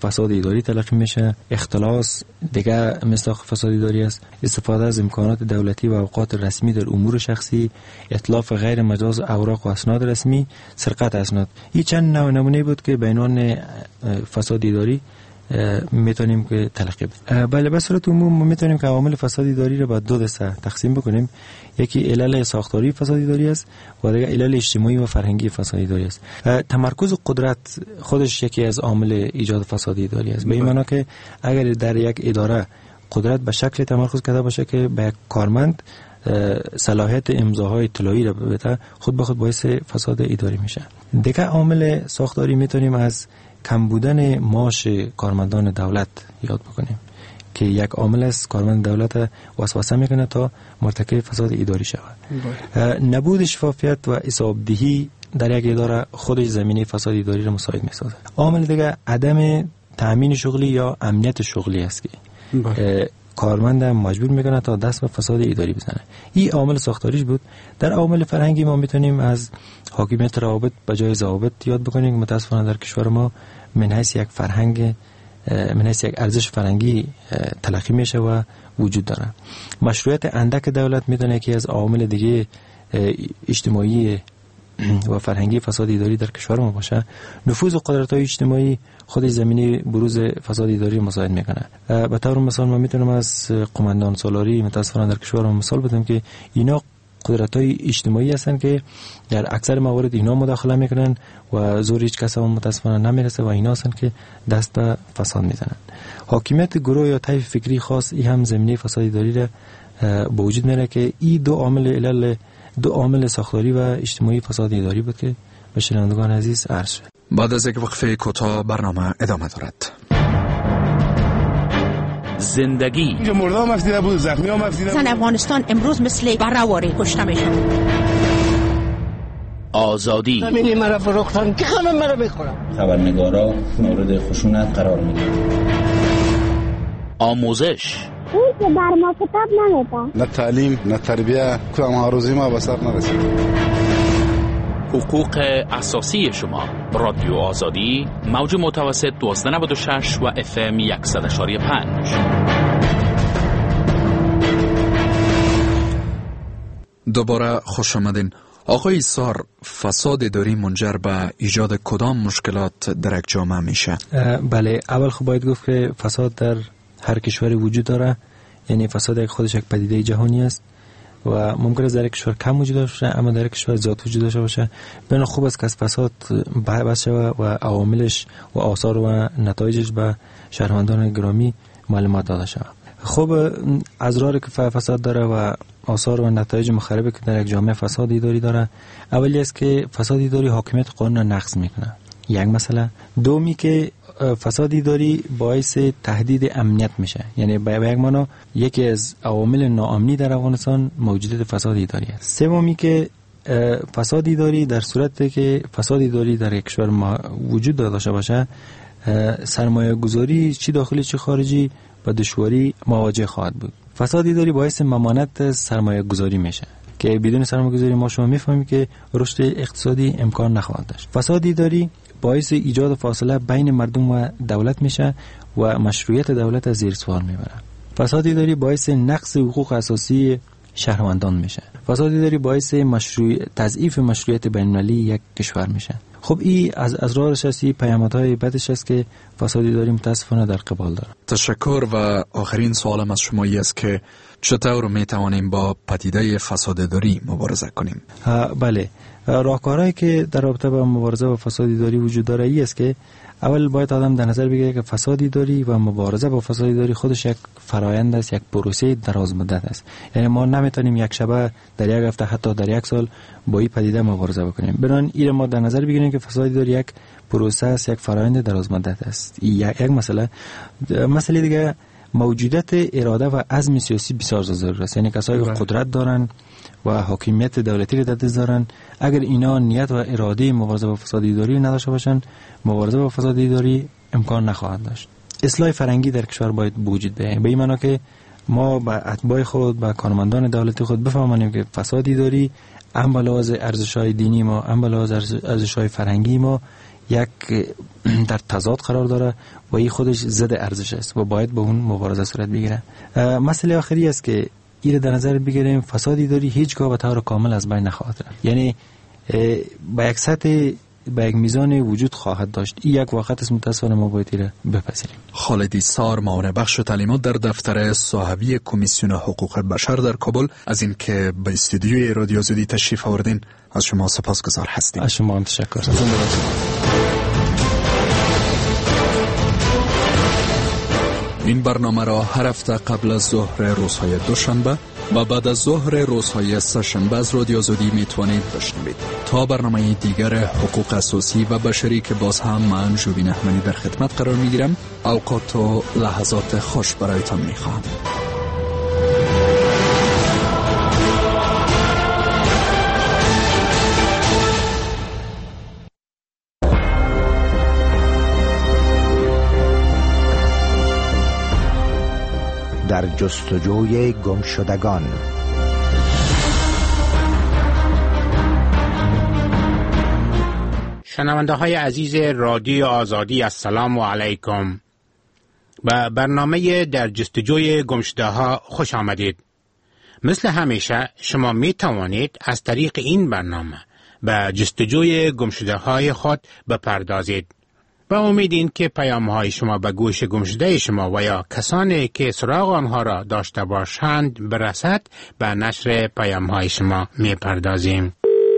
فساد اداری تلقی میشه. اختلاس دیگه مصداق فساد اداری است. استفاده از امکانات دولتی و اوقات رسمی در امور شخصی، اتلاف غیر مجاز اوراق و اسناد رسمی، سرقت اسناد. این چند نمونه بود که به عنوان فساد اداری میتونیم که تلقی بدیم. بله، به صورت عموم ما میتونیم که عوامل فساد اداری رو به دو دسته تقسیم بکنیم. یکی علل ساختاری فساد اداری است و دیگه علل اجتماعی و فرهنگی فساد اداری است. تمرکز قدرت خودش یکی از عوامل ایجاد فساد اداری است. به این معنی که اگر در یک اداره قدرت به شکل تمرکز کرده باشه که به یک کارمند صلاحیت امضاهای طلایی را بده، خود به خود باعث فساد اداری میشه. دیگه عامل ساختاری میتونیم از کم بودن معاش کارمندان دولت یاد بکنیم که یک عامل است. کارمند دولت وسوسه میکنه تا مرتکب فساد اداری شود. نبود شفافیت و حسابدهی در یک اداره خودش زمینه فساد اداری را مساعد میسازه. عامل دیگه عدم تامین شغلی یا امنیت شغلی است که کارمند مجبور میکنه تا دست به فساد اداری بزنه. این عامل ساختاریش بود. در عامل فرهنگی ما میتونیم از حاکمیت روابط به جای ضوابط یاد بکنیم. متاسفانه در کشور ما من حیث یک فرهنگ، من حیث یک ارزش فرهنگی تلقی میشه و وجود داره. مشروعیت اندک دولت میتونه یکی از عوامل دیگه اجتماعی و فرهنگی فساد اداری در کشور ما باشه. نفوذ قدرت‌های اجتماعی خودش زمینه بروز فساد اداری مساعد میکنه. به طور مثال ما میتونم از قماندان سالاری متاسفانه در کشور ما مثال بدم که اینا قدرت‌های اجتماعی هستند که در اکثر موارد اینا مداخله میکنن و زور هیچ کس هم متاسفانه نمیرسه و اینا هستند که دست به فساد میزنن. حاکمیت گروه یا طیف فکری خاص این هم زمینه فساد اداری را به وجود میاره که این دو عامل علل دو عامل ساختاری و اجتماعی فساد اداری بود که به شنوندگان عزیز عرض شد. بعد از یک وقفه کوتاه برنامه ادامه دارد. زندگی اینجا مرده هم افزیده بود، زخمی هم افزیده بود. زن افغانستان امروز مثل برهواری کشته میشن. آزادی زمینی مرا فروختن که همه مرا بخورم. خبرنگارا مورد خشونت قرار میگیرن. آموزش اون که بر ما کتاب نمیده. نه تعلیم نه تربیه، کدام آروزی ما به سر نرسید. حقوق اساسی شما. رادیو آزادی، موج متوسط دوازده نود و شش و اف ام صد و پنج. دوباره خوش آمدین. آقای ایسار، فساد اداری منجر به ایجاد کدام مشکلات در یک جامعه میشه؟ بله، اول خب باید گفت که فساد در هر کشوری وجود داره. یعنی فساد یک خودش یک پدیده جهانی است و ممکن است در یک کشور کم وجود داشته اما در یک کشور زیاد وجود داشته باشه. بنا خوب است که از فساد بحث شود و عواملش و آثار و نتایجش به شهروندان گرامی معلومات داده شود. خب اضراری که فساد داره و آثار و نتایج مخربی که در یک جامعه فساد اداری داره، اولی است که فساد اداری حاکمیت قانون را نقض میکنه. یک مسئله. دومی که فساد اداری باعث تهدید امنیت میشه. یعنی به یک معنا یکی از عوامل ناامنی در افغانستان موجودیت فساد اداری است. سومی که فساد اداری در صورتی که فساد اداری در یک کشور وجود داشته باشه، سرمایه گذاری چی داخلی چی خارجی با دشواری مواجه خواهد بود. فساد اداری باعث ممانعت سرمایه گذاری میشه که بدون سرمایه گذاری ما شما میفهمیم که رشد اقتصادی امکان نخواهد داشت. فساد اداری باعث ایجاد فاصله بین مردم و دولت میشه و مشروعیت دولت از زیر سوال میبره. فساد اداری باعث نقض حقوق اساسی شهروندان میشه. فساد اداری باعث مشروع تضعیف مشروعیت بین‌المللی یک کشور میشه. خب این از اضرارش است، پیامدهای بدش است که فساد اداری متاسفانه در قبال داره. تشکر. و آخرین سوالم از شما این است که چطور میتوانیم با پدیده فساد اداری مبارزه کنیم؟ بله، راهکارهایی که در رابطه با مبارزه با فساد اداری وجود داره این است که اول باید آدم در نظر بگیره که فساد اداری و مبارزه با فساد اداری خودش یک فرایند است، یک پروسه دراز مدت است. یعنی ما نمیتونیم یک شبه در یک هفته حتی در یک سال با این پدیده مبارزه بکنیم. برای این ما در نظر بگیریم که فساد اداری یک پروسه است، یک فرایند دراز مدت است. یک مسئله. مسئله دیگه موجودیت اراده و عزم سیاسی بسیار ضروری است. یعنی کسایی که قدرت دارن و حاکمیت دولتی را در دست دارن، اگر اینا نیت و اراده مبارزه با فساد اداری نداشته باشن، مبارزه با فساد اداری امکان نخواهد داشت. اصلاح فرهنگی در کشور باید وجود بیاید. به این معنی که ما با اتباع خود، با کارمندان دولتی خود بفهمانیم که فساد اداری هم به لحاظ ارزش‌های دینی ما، هم به لحاظ ارزش‌های فرهنگی ما یک در تضاد قرار داره و این خودش ضد ارزش است و باید با اون مبارزه صورت بگیره. مسئله آخری است که این در نظر بگیریم فساد اداری هیچگاه به طور کامل از بین نخواهد رفت، یعنی با یک سطح با یک میزان وجود خواهد داشت. این یک واقعیت است متاسفانه ما باید را بپذیریم. خالد ایسار، معاون بخش تعلیمات در دفتر صاحبی کمیسیون حقوق بشر در کابل، از اینکه به استودیوی رادیو آزادی تشریف آوردین از شما سپاسگزار هستیم. از شما هم تشکر. این برنامه را هر هفته قبل از ظهر روزهای دوشنبه و بعد از ظهر روزهای سه‌شنبه از رادیو آزادی میتوانید بشنوید. تا برنامه دیگر حقوق اساسی و بشری که باز هم من ژوبین احمدی در خدمت قرار میگیرم، اوقات و لحظات خوش برایتان میخواهم. در جستجوی گمشدگان. شنونده های عزیز رادیو آزادی، السلام علیکم. به برنامه در جستجوی گمشده ها خوش آمدید. مثل همیشه شما می توانید از طریق این برنامه به جستجوی گمشده های خود بپردازید. با امید این که پیام های شما به گوش گمشده شما و یا کسانی که سراغ آنها را داشته باشند برسد، به نشر پیام های شما می پردازیم.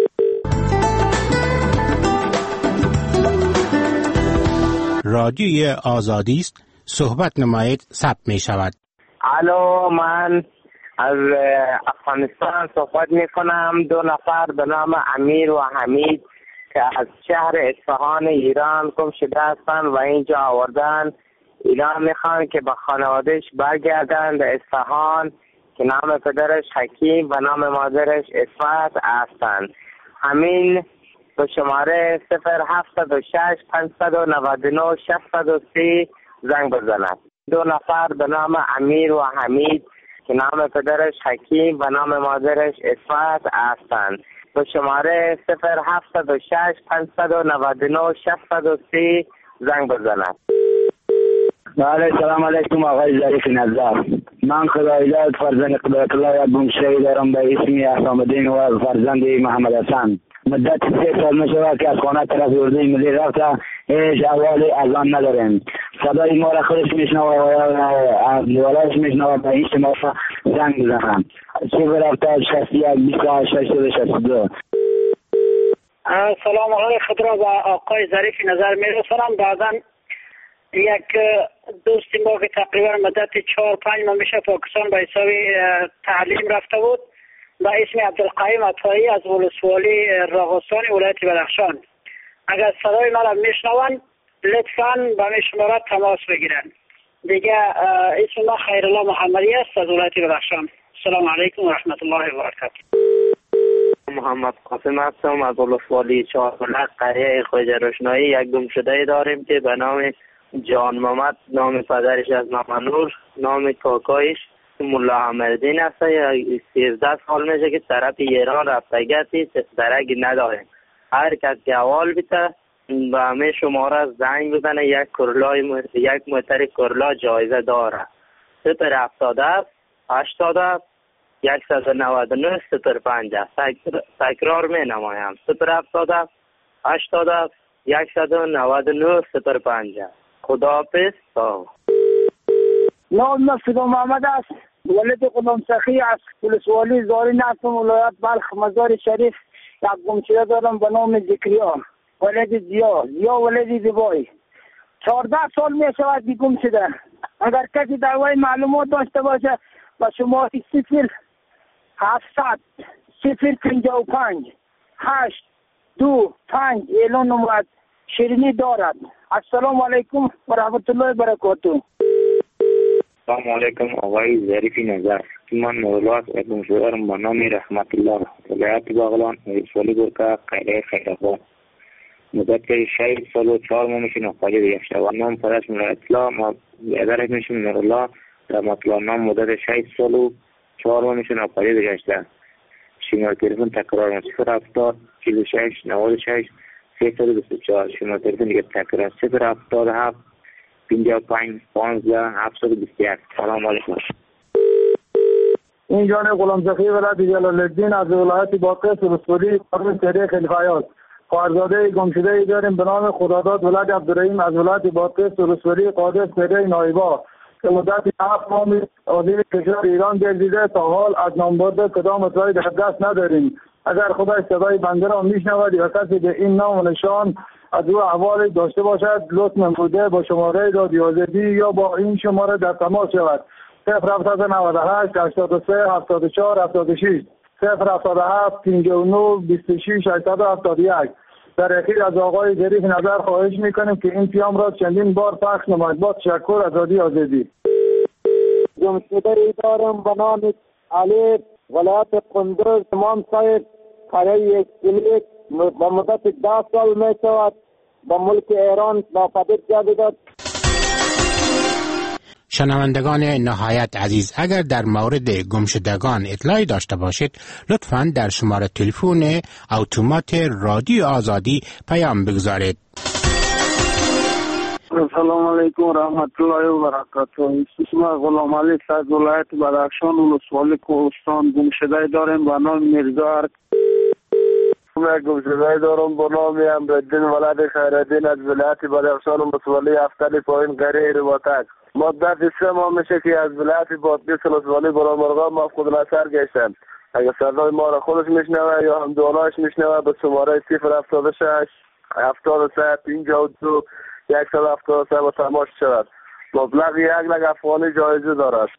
رادیوی آزادی است، صحبت نمایید، ثبت می شود. الو، من از افغانستان صحبت می کنم. دو نفر به نام امیر و حمید که از شهر اصفهان ایران گم شده هستند و اینجا آوردن. ایران میخوان که به خانوادهش برگردن به اصفهان که نام پدرش حکیم و نام مادرش اسمت هستند. همین به شماره صفر هفت دو شش پنج نه نه شش صفر سه زنگ بزند. دو نفر به نام امیر و حمید که نام پدرش حکیم و نام مادرش اسمت هستند. به شماره صفر هفت دو شش پنج نه نه شش صفر سه زنگ بزند. بله، سلام علیکم آقای ظریف نظر. من خدایداد فرزند قدرت الله و گمشده‌ای دارم به اسم حسام الدین و فرزند محمد حسن. مدت سه سال میشود که از خانه طرف اردوی ملی رفته، هیچ احوالی از آن نداریم. صدای ما را خودش میشنوه و ولایش میشنوه به این شما زنگ بزنم. صفر هفتاد شصت و یک بیست و هشت شصت شصت و دو. سلام علیکم. خود را با آقای ظریف نظر میرسانم. بعدا یک دوستی ما که تقریبا مدت چهار پنج ماه میشه پاکستان به حساب تعلیم رفته بود با اسم عبدالقیم عطایی از ولسوالی راغستان ولایت بدخشان. اگر صدای من را میشنوند لطفاً با من شماره تماس بگیرن. دیگه اسم ما خیرالله محمدی است از ولایت بدخشان. السلام علیکم و رحمت الله و برکاته. محمد قاسم هستم از ولسوالی چهارملق قریه خواجه روشنایی. یک گمشده داریم که به نام جان محمد، نام پدرش از نامنور، نام کاکایش ملا احمدین است. سیزده سال میشه که طرف ایران رفتگتی درگی نداریم. هر کس که اول بیته به همه شماره زنگ بزنه. یک کرلای یک موتر کرلا جایزه داره. صفر هفتاد هشتاد صد و نود و نه صفر پنج. تکرار می نمایم. صفر هفتاد هشتاد صد و نود و نه صفر پنج. خداحافظ. نام نفید محمد است. ولد قدام سخی از ولسوالی زاری هستم ولایت بلخ مزار شریف. یک گمشده دارم به نام ذکریا ولد زیا زیا ولد زیبای. چهارده سال می شود که گم شده. اگر کسی دعوی معلومات داشته باشه با شما صفر هفتصد صفر پنجاه و پنج هشت دو پنج اعلان نمود شیرینی دارد. السلام علیکم و رحمت الله و برکاته. سلام علیکم آقای ظریف نظر. من مولات و گمشده‌ام به نام رحمت الله ولایت بغلان ولسوالی گرکه قریه خیرآباد. مدت شش سال و چهار ماه میشه ناپدید گشته و نام پدرش مولا اطلاع ما پدرش میشه نورالله رحمت الله. نام مدت شش سال و چهار ماه میشه ناپدید گشته. شماره تلفن تکرار صفر هفتاد چهل و شش نود و شش سیصد و بیست و چهار. شما تلفن دیگه تکرار صفر هفتاد و هفت پنجاه و پنج پانزده هفتصد و بیست و یک. سلام علیکم. این جان غلامزاده ولایت جلال الدین از ولایت باقی سرسوری قرن سری خلیفایات. خواهرزاده گمشده داریم به نام خداداد ولایت عبدالرحیم از ولایت باقی سرسوری قادر سری نایبا که مدت هفت ماه عضو کشور ایران گردیده. تا حال از نامبرد کدام اطلاعی در دست نداریم. اگر خدای صدای بنده را میشنود یا کسی به این نام و نشان از او احوال داشته باشد لطف نموده با شماره رادیو آزادی یا با این شماره در تماس شود. صفر هفتصد و نود و هشت هشتاد و سه هفتاد و چهار هفتاد و شش صفر هفتاد و هفت پنجاه و نه بیست و شش هشتصد و هفتاد و یک. در اخیر از آقای ظریف نظر خواهش میکنیم که این پیام را چندین بار پخش نماید. با تشکر از رادیو آزادی. جمشیده دارم به نام علی ولایت قندوز. امام صاحب قریه کلیک به مدت ده سال می شود به ملک ایران ناپدید گردیده. شنوندگان نهایت عزیز، اگر در مورد گمشدگان اطلاعی داشته باشید لطفاً در شماره تلفن اتومات رادیو آزادی پیام بگذارید. السلام علیکم و رحمت الله و برکاته. اسم غلام علی از ولایت بدخشان ولسوالی کوهستان. گمشده داریم به نام میرزا ارک. من گمشده دارم به نام امرالدین ولد خیرالدین از ولایت بدخشان ولسوالی هفتلی پایین قریه رباطک. مدت سه ماه میشه که از ولایت باطبی ولسوالی برامرغا مفقود نظر گشتن. اگر صدای ما را خودش میشنوه یا هم دولایش میشنوه به شماره صفر هفتاد و شش هفتاد و سه پنجاه و دو صد و هفتاد و سه با تماس شود. مبلغ یک لک افغانی جایزه دارد.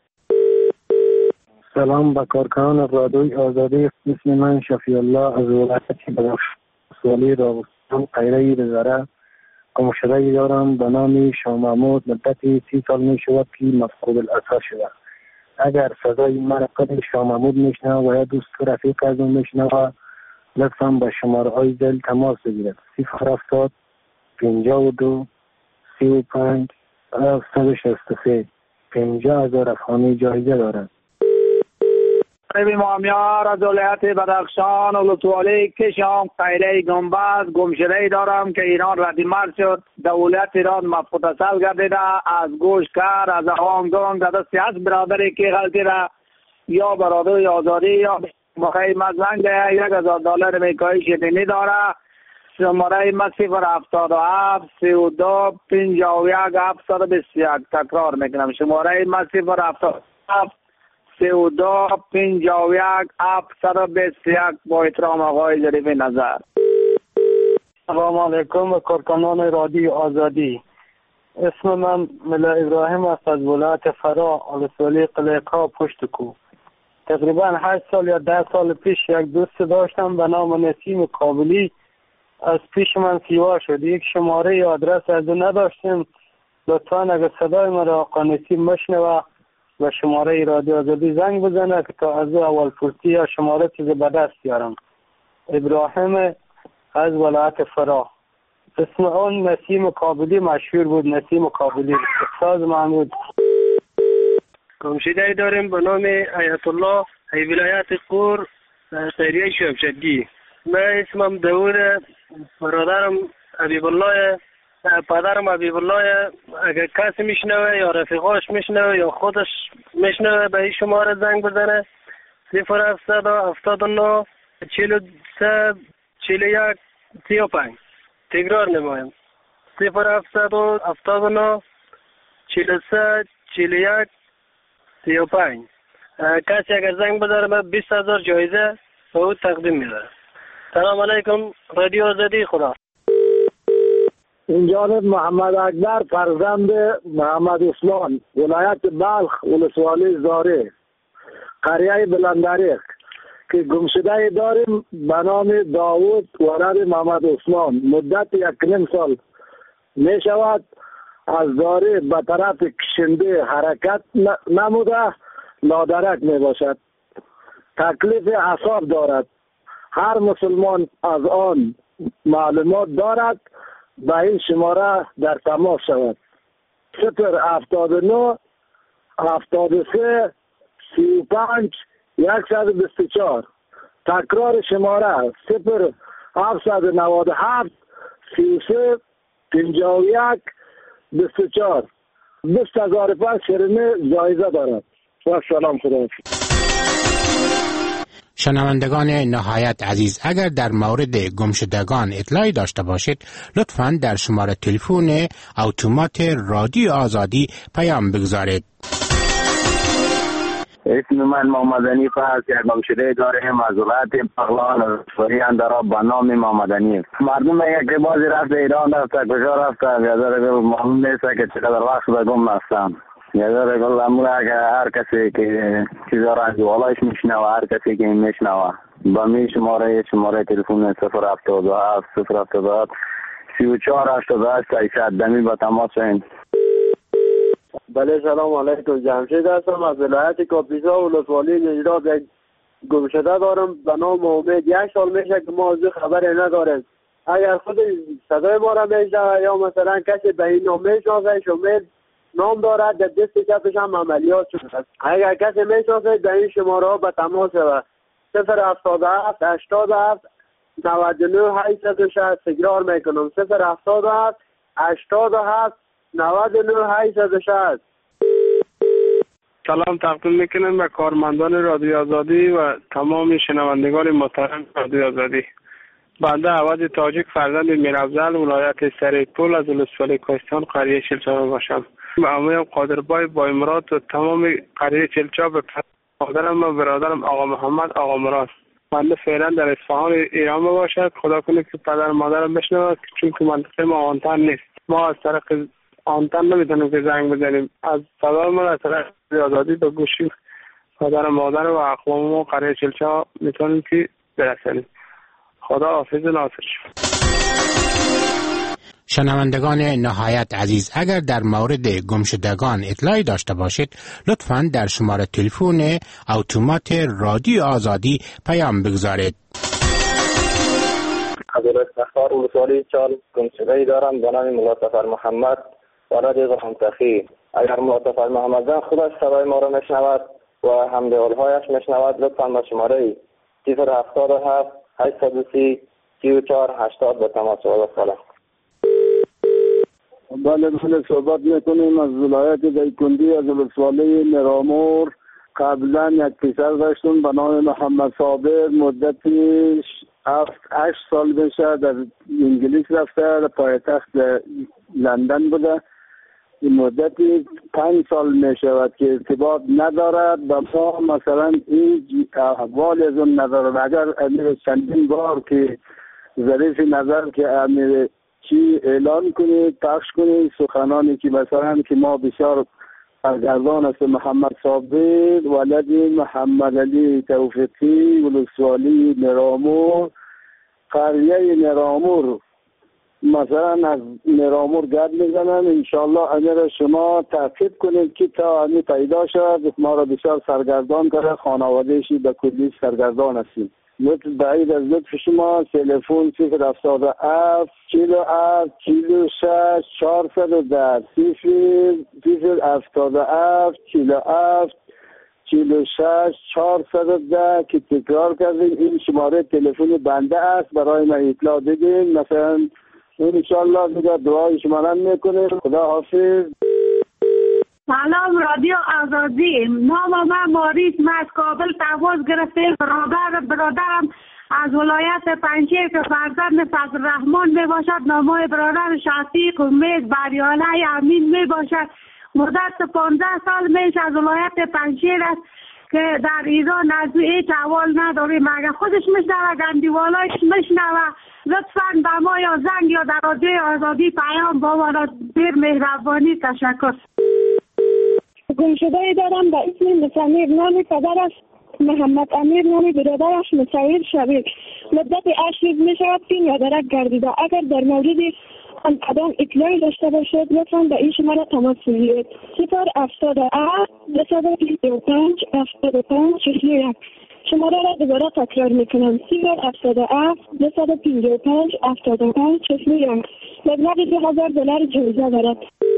سلام به کارکنان رادیو آزادی. اسم من شفیع الله از ولایت بدخشان راغستان قیره بزره. گمشده دارم به نام شاه محمود. مدتی سی سال می شود که مفقود الاثر شده. اگر صدای من قدر شاه محمود میشنوه و یا دوست رفیق از اون میشنوه لطفاً به شماره های دل تماس بگیرد. صفر هفتاد پنجاه و دو سی و پنج هفتصد و شصت و سه. پنجاه هزار افغانی جایزه دارد. نبی مامیار از ولایت بدخشان ولسوالی کشام قیره گنبد. گمشده دارم که ایران ردیمرد شد. دولت ایران مفقودسل گردیده. از گوشکر از هانگونگ در دست از برادری که غلطی را یا برادری آزادی یا مخی مزنگ یک هزار دلار میکایی شدینی داره. شماره ما صفر هفتاد و هفت سی و دو پنجاه و یک هفتصد و بیست و یک. تکرار میکنم شماره ما صفر هفتاد و هفت سی و دو پنجاه و یک هفتصد و بیست و یک. با احترام آقای ظریف نظر. سلام علیکم و کارکنان رادیو آزادی. اسم من ملا ابراهیم است از ولایت فرا ولسوالی قلیقا پشت کو. تقریبا هشت سال یا ده سال پیش یک دوست داشتم به نام نسیم کابلی. از پیش من سیوا شد. یک شماره یا آدرس از او نداشتیم. لطفاً اگر صدای مرا آقا نسیم مشنوه و شماره رادیو آزادی زنگ بزنه که تا از او اول پرسی یا شماره چیز به دست بیارم. ابراهیم از ولایت فرا. اسم اون نسیم کابلی مشهور بود. نسیم کابلی. استاد محمود. گمشده داریم به نام آیت الله ای ولایت قور خیریه شبشگی. من اسمم داود. برادرم حبیب الله. پدرم حبیب الله. اگر کسی میشنوه یا رفیقاش میشنوه یا خودش میشنوه به این شماره زنگ بزنه. صفر هفتصد و هفتاد و نه چهل و سه چهل و یک سی و پنج. تکرار نمایم. صفر هفتصد و هفتاد و نه چهل و سه چهل و یک سی و پنج. کسی اگر زنگ بزنه من بیست هزار جایزه به او تقدیم میدارم. سلام علیکم رادیو آزادی. خدا. این جانب محمد اکبر فرزند محمد عثمان ولایت بلخ ولسوالی زاره قریه بلندریخ که گمشده داریم به نام داوود ولد محمد عثمان. مدت یک نیم سال می شود از زاره به طرف کشنده حرکت نموده نادرک می باشد. تکلیف اعصاب دارد. هر مسلمان از آن معلومات دارد به این شماره در تماس شود. صفر هفتاد و نه هفتاد و سه سی و پنج صد و بیست و چهار. تکرار شماره صفر هفتصد و نود و هفت سی و سه پنجاه و یک بیست و چهار بیست هزار پس شرمه جایزه دارد. و سلام خدا. شنوندگان نهایت عزیز، اگر در مورد گمشدگان اطلاعی داشته باشید لطفاً در شماره تلفن اتومات رادیو آزادی پیام بگذارید. اسم من محمدنی است. یک گمشده داریم از ولایت بغلان فریان در به نام محمدنی. مردم یک بازی رفته ایران رفته کجا رفته یادر معلوم نیست که چقدر وقت به گم هستم. یادر گل امروز که هر کسی که چیزا را از والایش میشنوه هر کسی که میشنوه با می شماره شماره تلفن صفر هفتاد و هفت صفر هفتاد و هفت سی و چهار هشتاد و هشت سیصد دمی با تماس شوید. بله سلام علیکم. جمشید هستم از ولایت کاپیسا ولسوالی نجراب. یک گمشده دارم به نام امید. یک سال میشه که ما از خبری نداریم. اگر خود صدای ما را میشنوه یا مثلا کسی به این نام میشناسه امید نام دارد در دست چپش هم عملیات شده. اگر کسی میشناسه در این شماره ها به تماس و صفر هفتاد و هفت هشتاد و هفت نود و نه هشتصد و شصت تکرار میکنم صفر هفتاد و هفت هشتاد و هفت نود و نه هشتصد و شصت. سلام تقدیم میکنم به کارمندان رادیو آزادی و تمام شنوندگان محترم رادیو آزادی. بنده عوض تاجیک فرزند میرافضل ولایت سریپول از ولسوالی کوهستان قریه شلچا باشم. امویم قادربای با امرات و تمام قریه شلچا به مادرم و برادرم آقا محمد آقا مراد. بنده فعلا در اصفهان ایران باشد. خدا کنه که پدر مادرم بشنود چون که منطقه ما آنتن نیست. ما از طریق آنتن نمیتونیم که زنگ بزنیم. از صدای ما از طریق آزادی به گوشی پدر مادر و اقوام ما قریه شلچا میتونیم که برسانیم. خدا حافظ ناصر شد. شنوندگان نهایت عزیز، اگر در مورد گمشدگان اطلاعی داشته باشید لطفاً در شماره تلفن اتومات رادیو آزادی پیام بگذارید. حضرت سفر ولسوالی چال گمشده‌ای دارم به نام مولا سفر محمد ولد غمتخی. اگر مولا سفر محمد خودش صدای ما را میشنود و همدلهایش میشنود لطفاً با شماره صفر هفتاد و هفت هشتصد و سی سی و چهار هشتاد به تماس و سلام. بله بله صحبت میکنیم از ولایت دایکندی از ولسوالی میرامور. قبلا یک پسر داشتون به نام محمد صابر مدتی هفت هشت سال میشه در انگلیس رفته در پایتخت لندن بوده. این مدتی پنج سال میشود که ارتباط ندارد و ما مثلا این احوال از اون ندارد. اگر امیر چندین بار که ظریف نظر که امیر چی اعلان کنید پخش کنید سخنانی که مثلا که ما بسیار سرگردان است. محمد صابر ولد محمد علی توفیقی ولسوالی میرامور قریه میرامور مثلا از میرامور گرد میزنن. انشالله امیر شما تاکید کنید که تا امی پیدا شد ما را بسیار سرگردان کرده خانوادهشی به کلی سرگردان هستیم. لطف بعید از لطف شما تلفن صفر هفتاد و هفت چهل و هفت چهل و شش چهارصد و ده صفر صفر هفتاد و هفت چهل و هفت چهل و شش چهارصد و ده که تکرار کردیم. این شماره تلفن بنده است برای من اطلاع بدین. مثلا انشالله دیگر دعای شما را میکنه. خدا حافظ. سلام رادیو آزادی. نام من ماریس. من از کابل تماس گرفتیم. برادر برادرم از ولایت پنجشیر که فرزند فضل رحمان می باشد. نامای برادر شفیق امید بریاله امین می باشد. مدت پانزده سال میشه از ولایت پنجشیر است که در ایران از هیچ احوال نداریم. اگر خودش میشنوه گندیوالایش میشنوه لطفاً به ما یا زنگ یا در رادیو آزادی پیام با ما بیر مهربانی. تشکر. گمشده‌ای دارم به اسم مصور نام پدرش محمد امیر نام برادرش مصور شبیر. مدت هشت روز می شود که یادرک گردیده. اگر در مورد آن قدم اطلاعی داشته باشد لطفاً به این شماره تماس بگیرید. صفر هفتاد و هفت دویست و بیست و پنج هفتاد و پنج چهل و یک. شماره را دوباره تکرار میکنم صفر هفتاد و هفت دویست و پنجاه و پنج هفتاد و پنج چهل و یک. مبلغ دو هزار دلار جایزه دارد.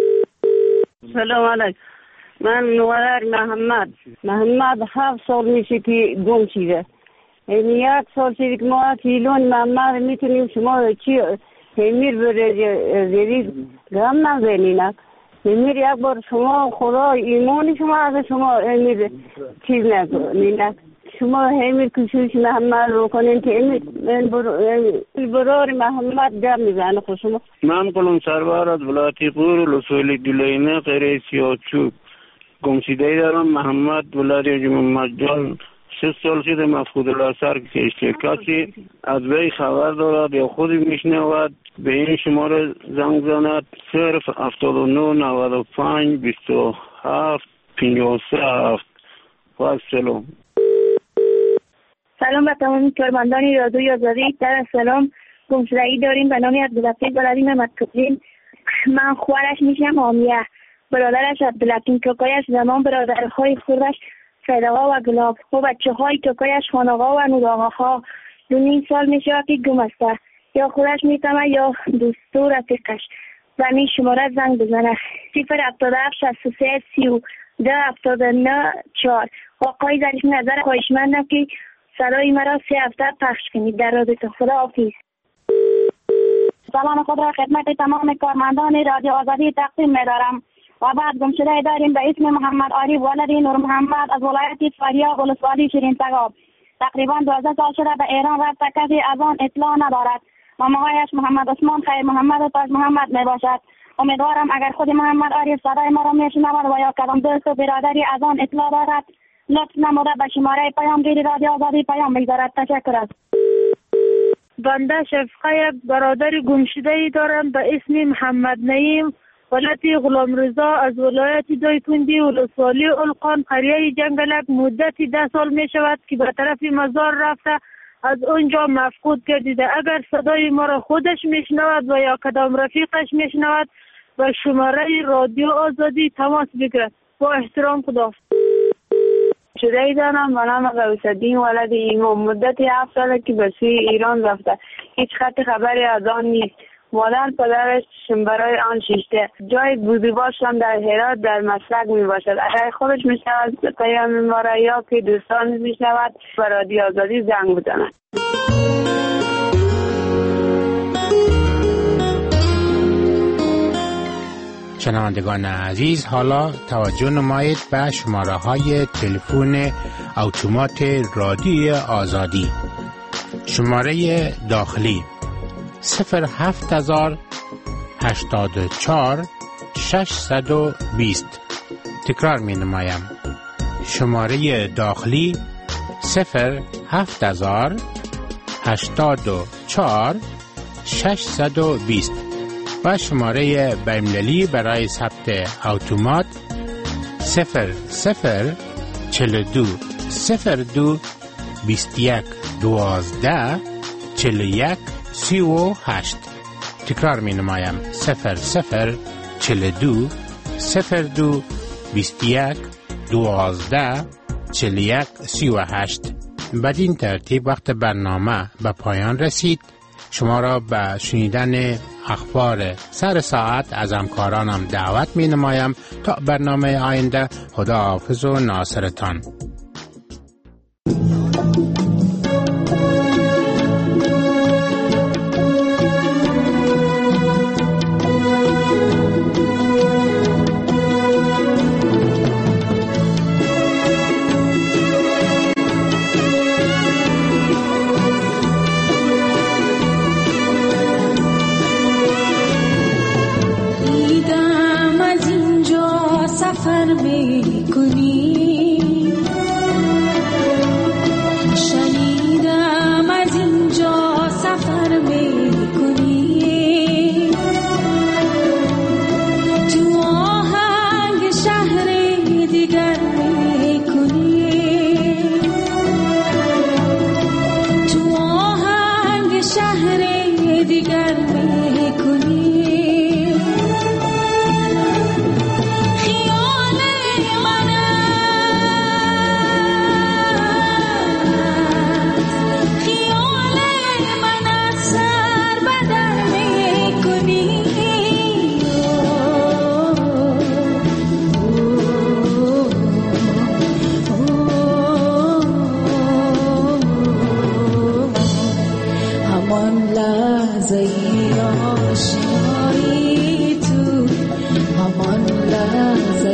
سلام علیکم. من نوار محمد محمد هفت سال میشه که گم شده. این یک سال شده که ما کیلون محمد میتونیم شما چی امیر بره زیری گم نزنینک. امیر یک بار شما خدا ایمان شما از شما امیر چیز نکنینک. شما امیر کشوش محمد رو کنین که امیر برار محمد گم میزنه خود شما. من قلم سرور از ولایت قور لسولی دلینه قره سیاچوب گمشیده دارم. محمد ولایت محمد جان سه سال شده مفقود الاثر کشته. کسی از وی خبر دارد یا خودی میشنود به این شماره زنگ زند صرف هفتاد و نه نود و پنج بیست و هفت پنجاه و سه هفت. و سلام. سلام به تمام کارمندان رادیوی آزادی. در سلام گمشدگی داریم به نام عبداللطیف بلدی محمد کبرین. من خوارش میشم آمیه، برادرش عبداللطیف، کاکایش زمان، برادرهای خوردش سیداغا و گلاب و بچه های کاکایش خاناغا و نوراغا ها. دو نیم سال میشه که گم است، یا خودش میتمه یا دوست و رفیقش و می شماره زنگ بزنه صفر هفتاد و هفت شصت و سه سی و ده هفتاد و نه چهار. آقای ظریف نظر خواهشمندم که صدای مرا سه هفته پخش کنید. در رابطه خدا حافظ. سلام خود را خدمت تمام کارمندان رادیو آزادی تقدیم می‌دارم. و بعد گمشده داریم به اسم محمد عارف ولد نور محمد از ولایت فاریاب ولسوالی شیرین تگاب. تقریبا دوازده سال شده به ایران رفته، کسی از آن اطلاع ندارد. مامایش محمد عثمان خیر محمد و تاج محمد می باشد. امیدوارم اگر خود محمد عارف صدای ما را میشنود و یا کدام دوست و برادری از آن اطلاع دارد لطف نموده به شماره پیامگیر رادیو آزادی پیام بگذارد. تشکر است. بنده شفقه برادر گمشده دارم به اسم محمد نعیم ولایت غلام رضا از ولایت دایکنډي ولسوالی القان قریه جنگلک. مدت ده سال می شود که به طرف مزار رفته، از اونجا مفقود گردیده. اگر صدای ما را خودش میشنود و یا کدام رفیقش میشنود و شماره رادیو آزادی تماس بگیرد. با احترام، خدا. شده دارم به نام غوثالدین ولد ایمان. مدت هفت ساله که به سوی ایران رفته، هیچ خط خبری از آن نیست. مادر پدرش برای آن شیشته. جای بودیباش هم در هرات در مسلک می باشد. اگر خودش می شود پیام ما را یا که دوستان می شود و رادیو آزادی زنگ بزند. شنوندگان عزیز، حالا توجه نمایید به شماره های تلفن اتومات رادیو آزادی. شماره داخلی صفر هفت هزار هشتاد و چهار ششصد و بیست. تکرار می نمایم. شماره داخلی صفر هفت هزار هشتاد و چهار ششصد و بیست و شماره بین‌المللی برای ثبت اتومات صفر صفر چهل و دو صفر دو بیست و یک دوازده چهل و یک سی و هشت. تکرار می نمایم. صفر صفر چهل و دو صفر دو بیست و یک دوازده چهل و یک سی و هشت. بدین ترتیب وقت برنامه به پایان رسید. شما را به شنیدن اخبار سر ساعت از همکارانم دعوت می نمایم. تا برنامه آینده، خدا حافظ و ناصرتان. زي آشنایی تو، همان لحظه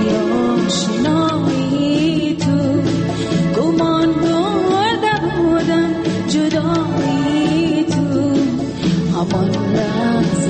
آشنایی تو، گمان برده بودم جدایی تو، همان لحظه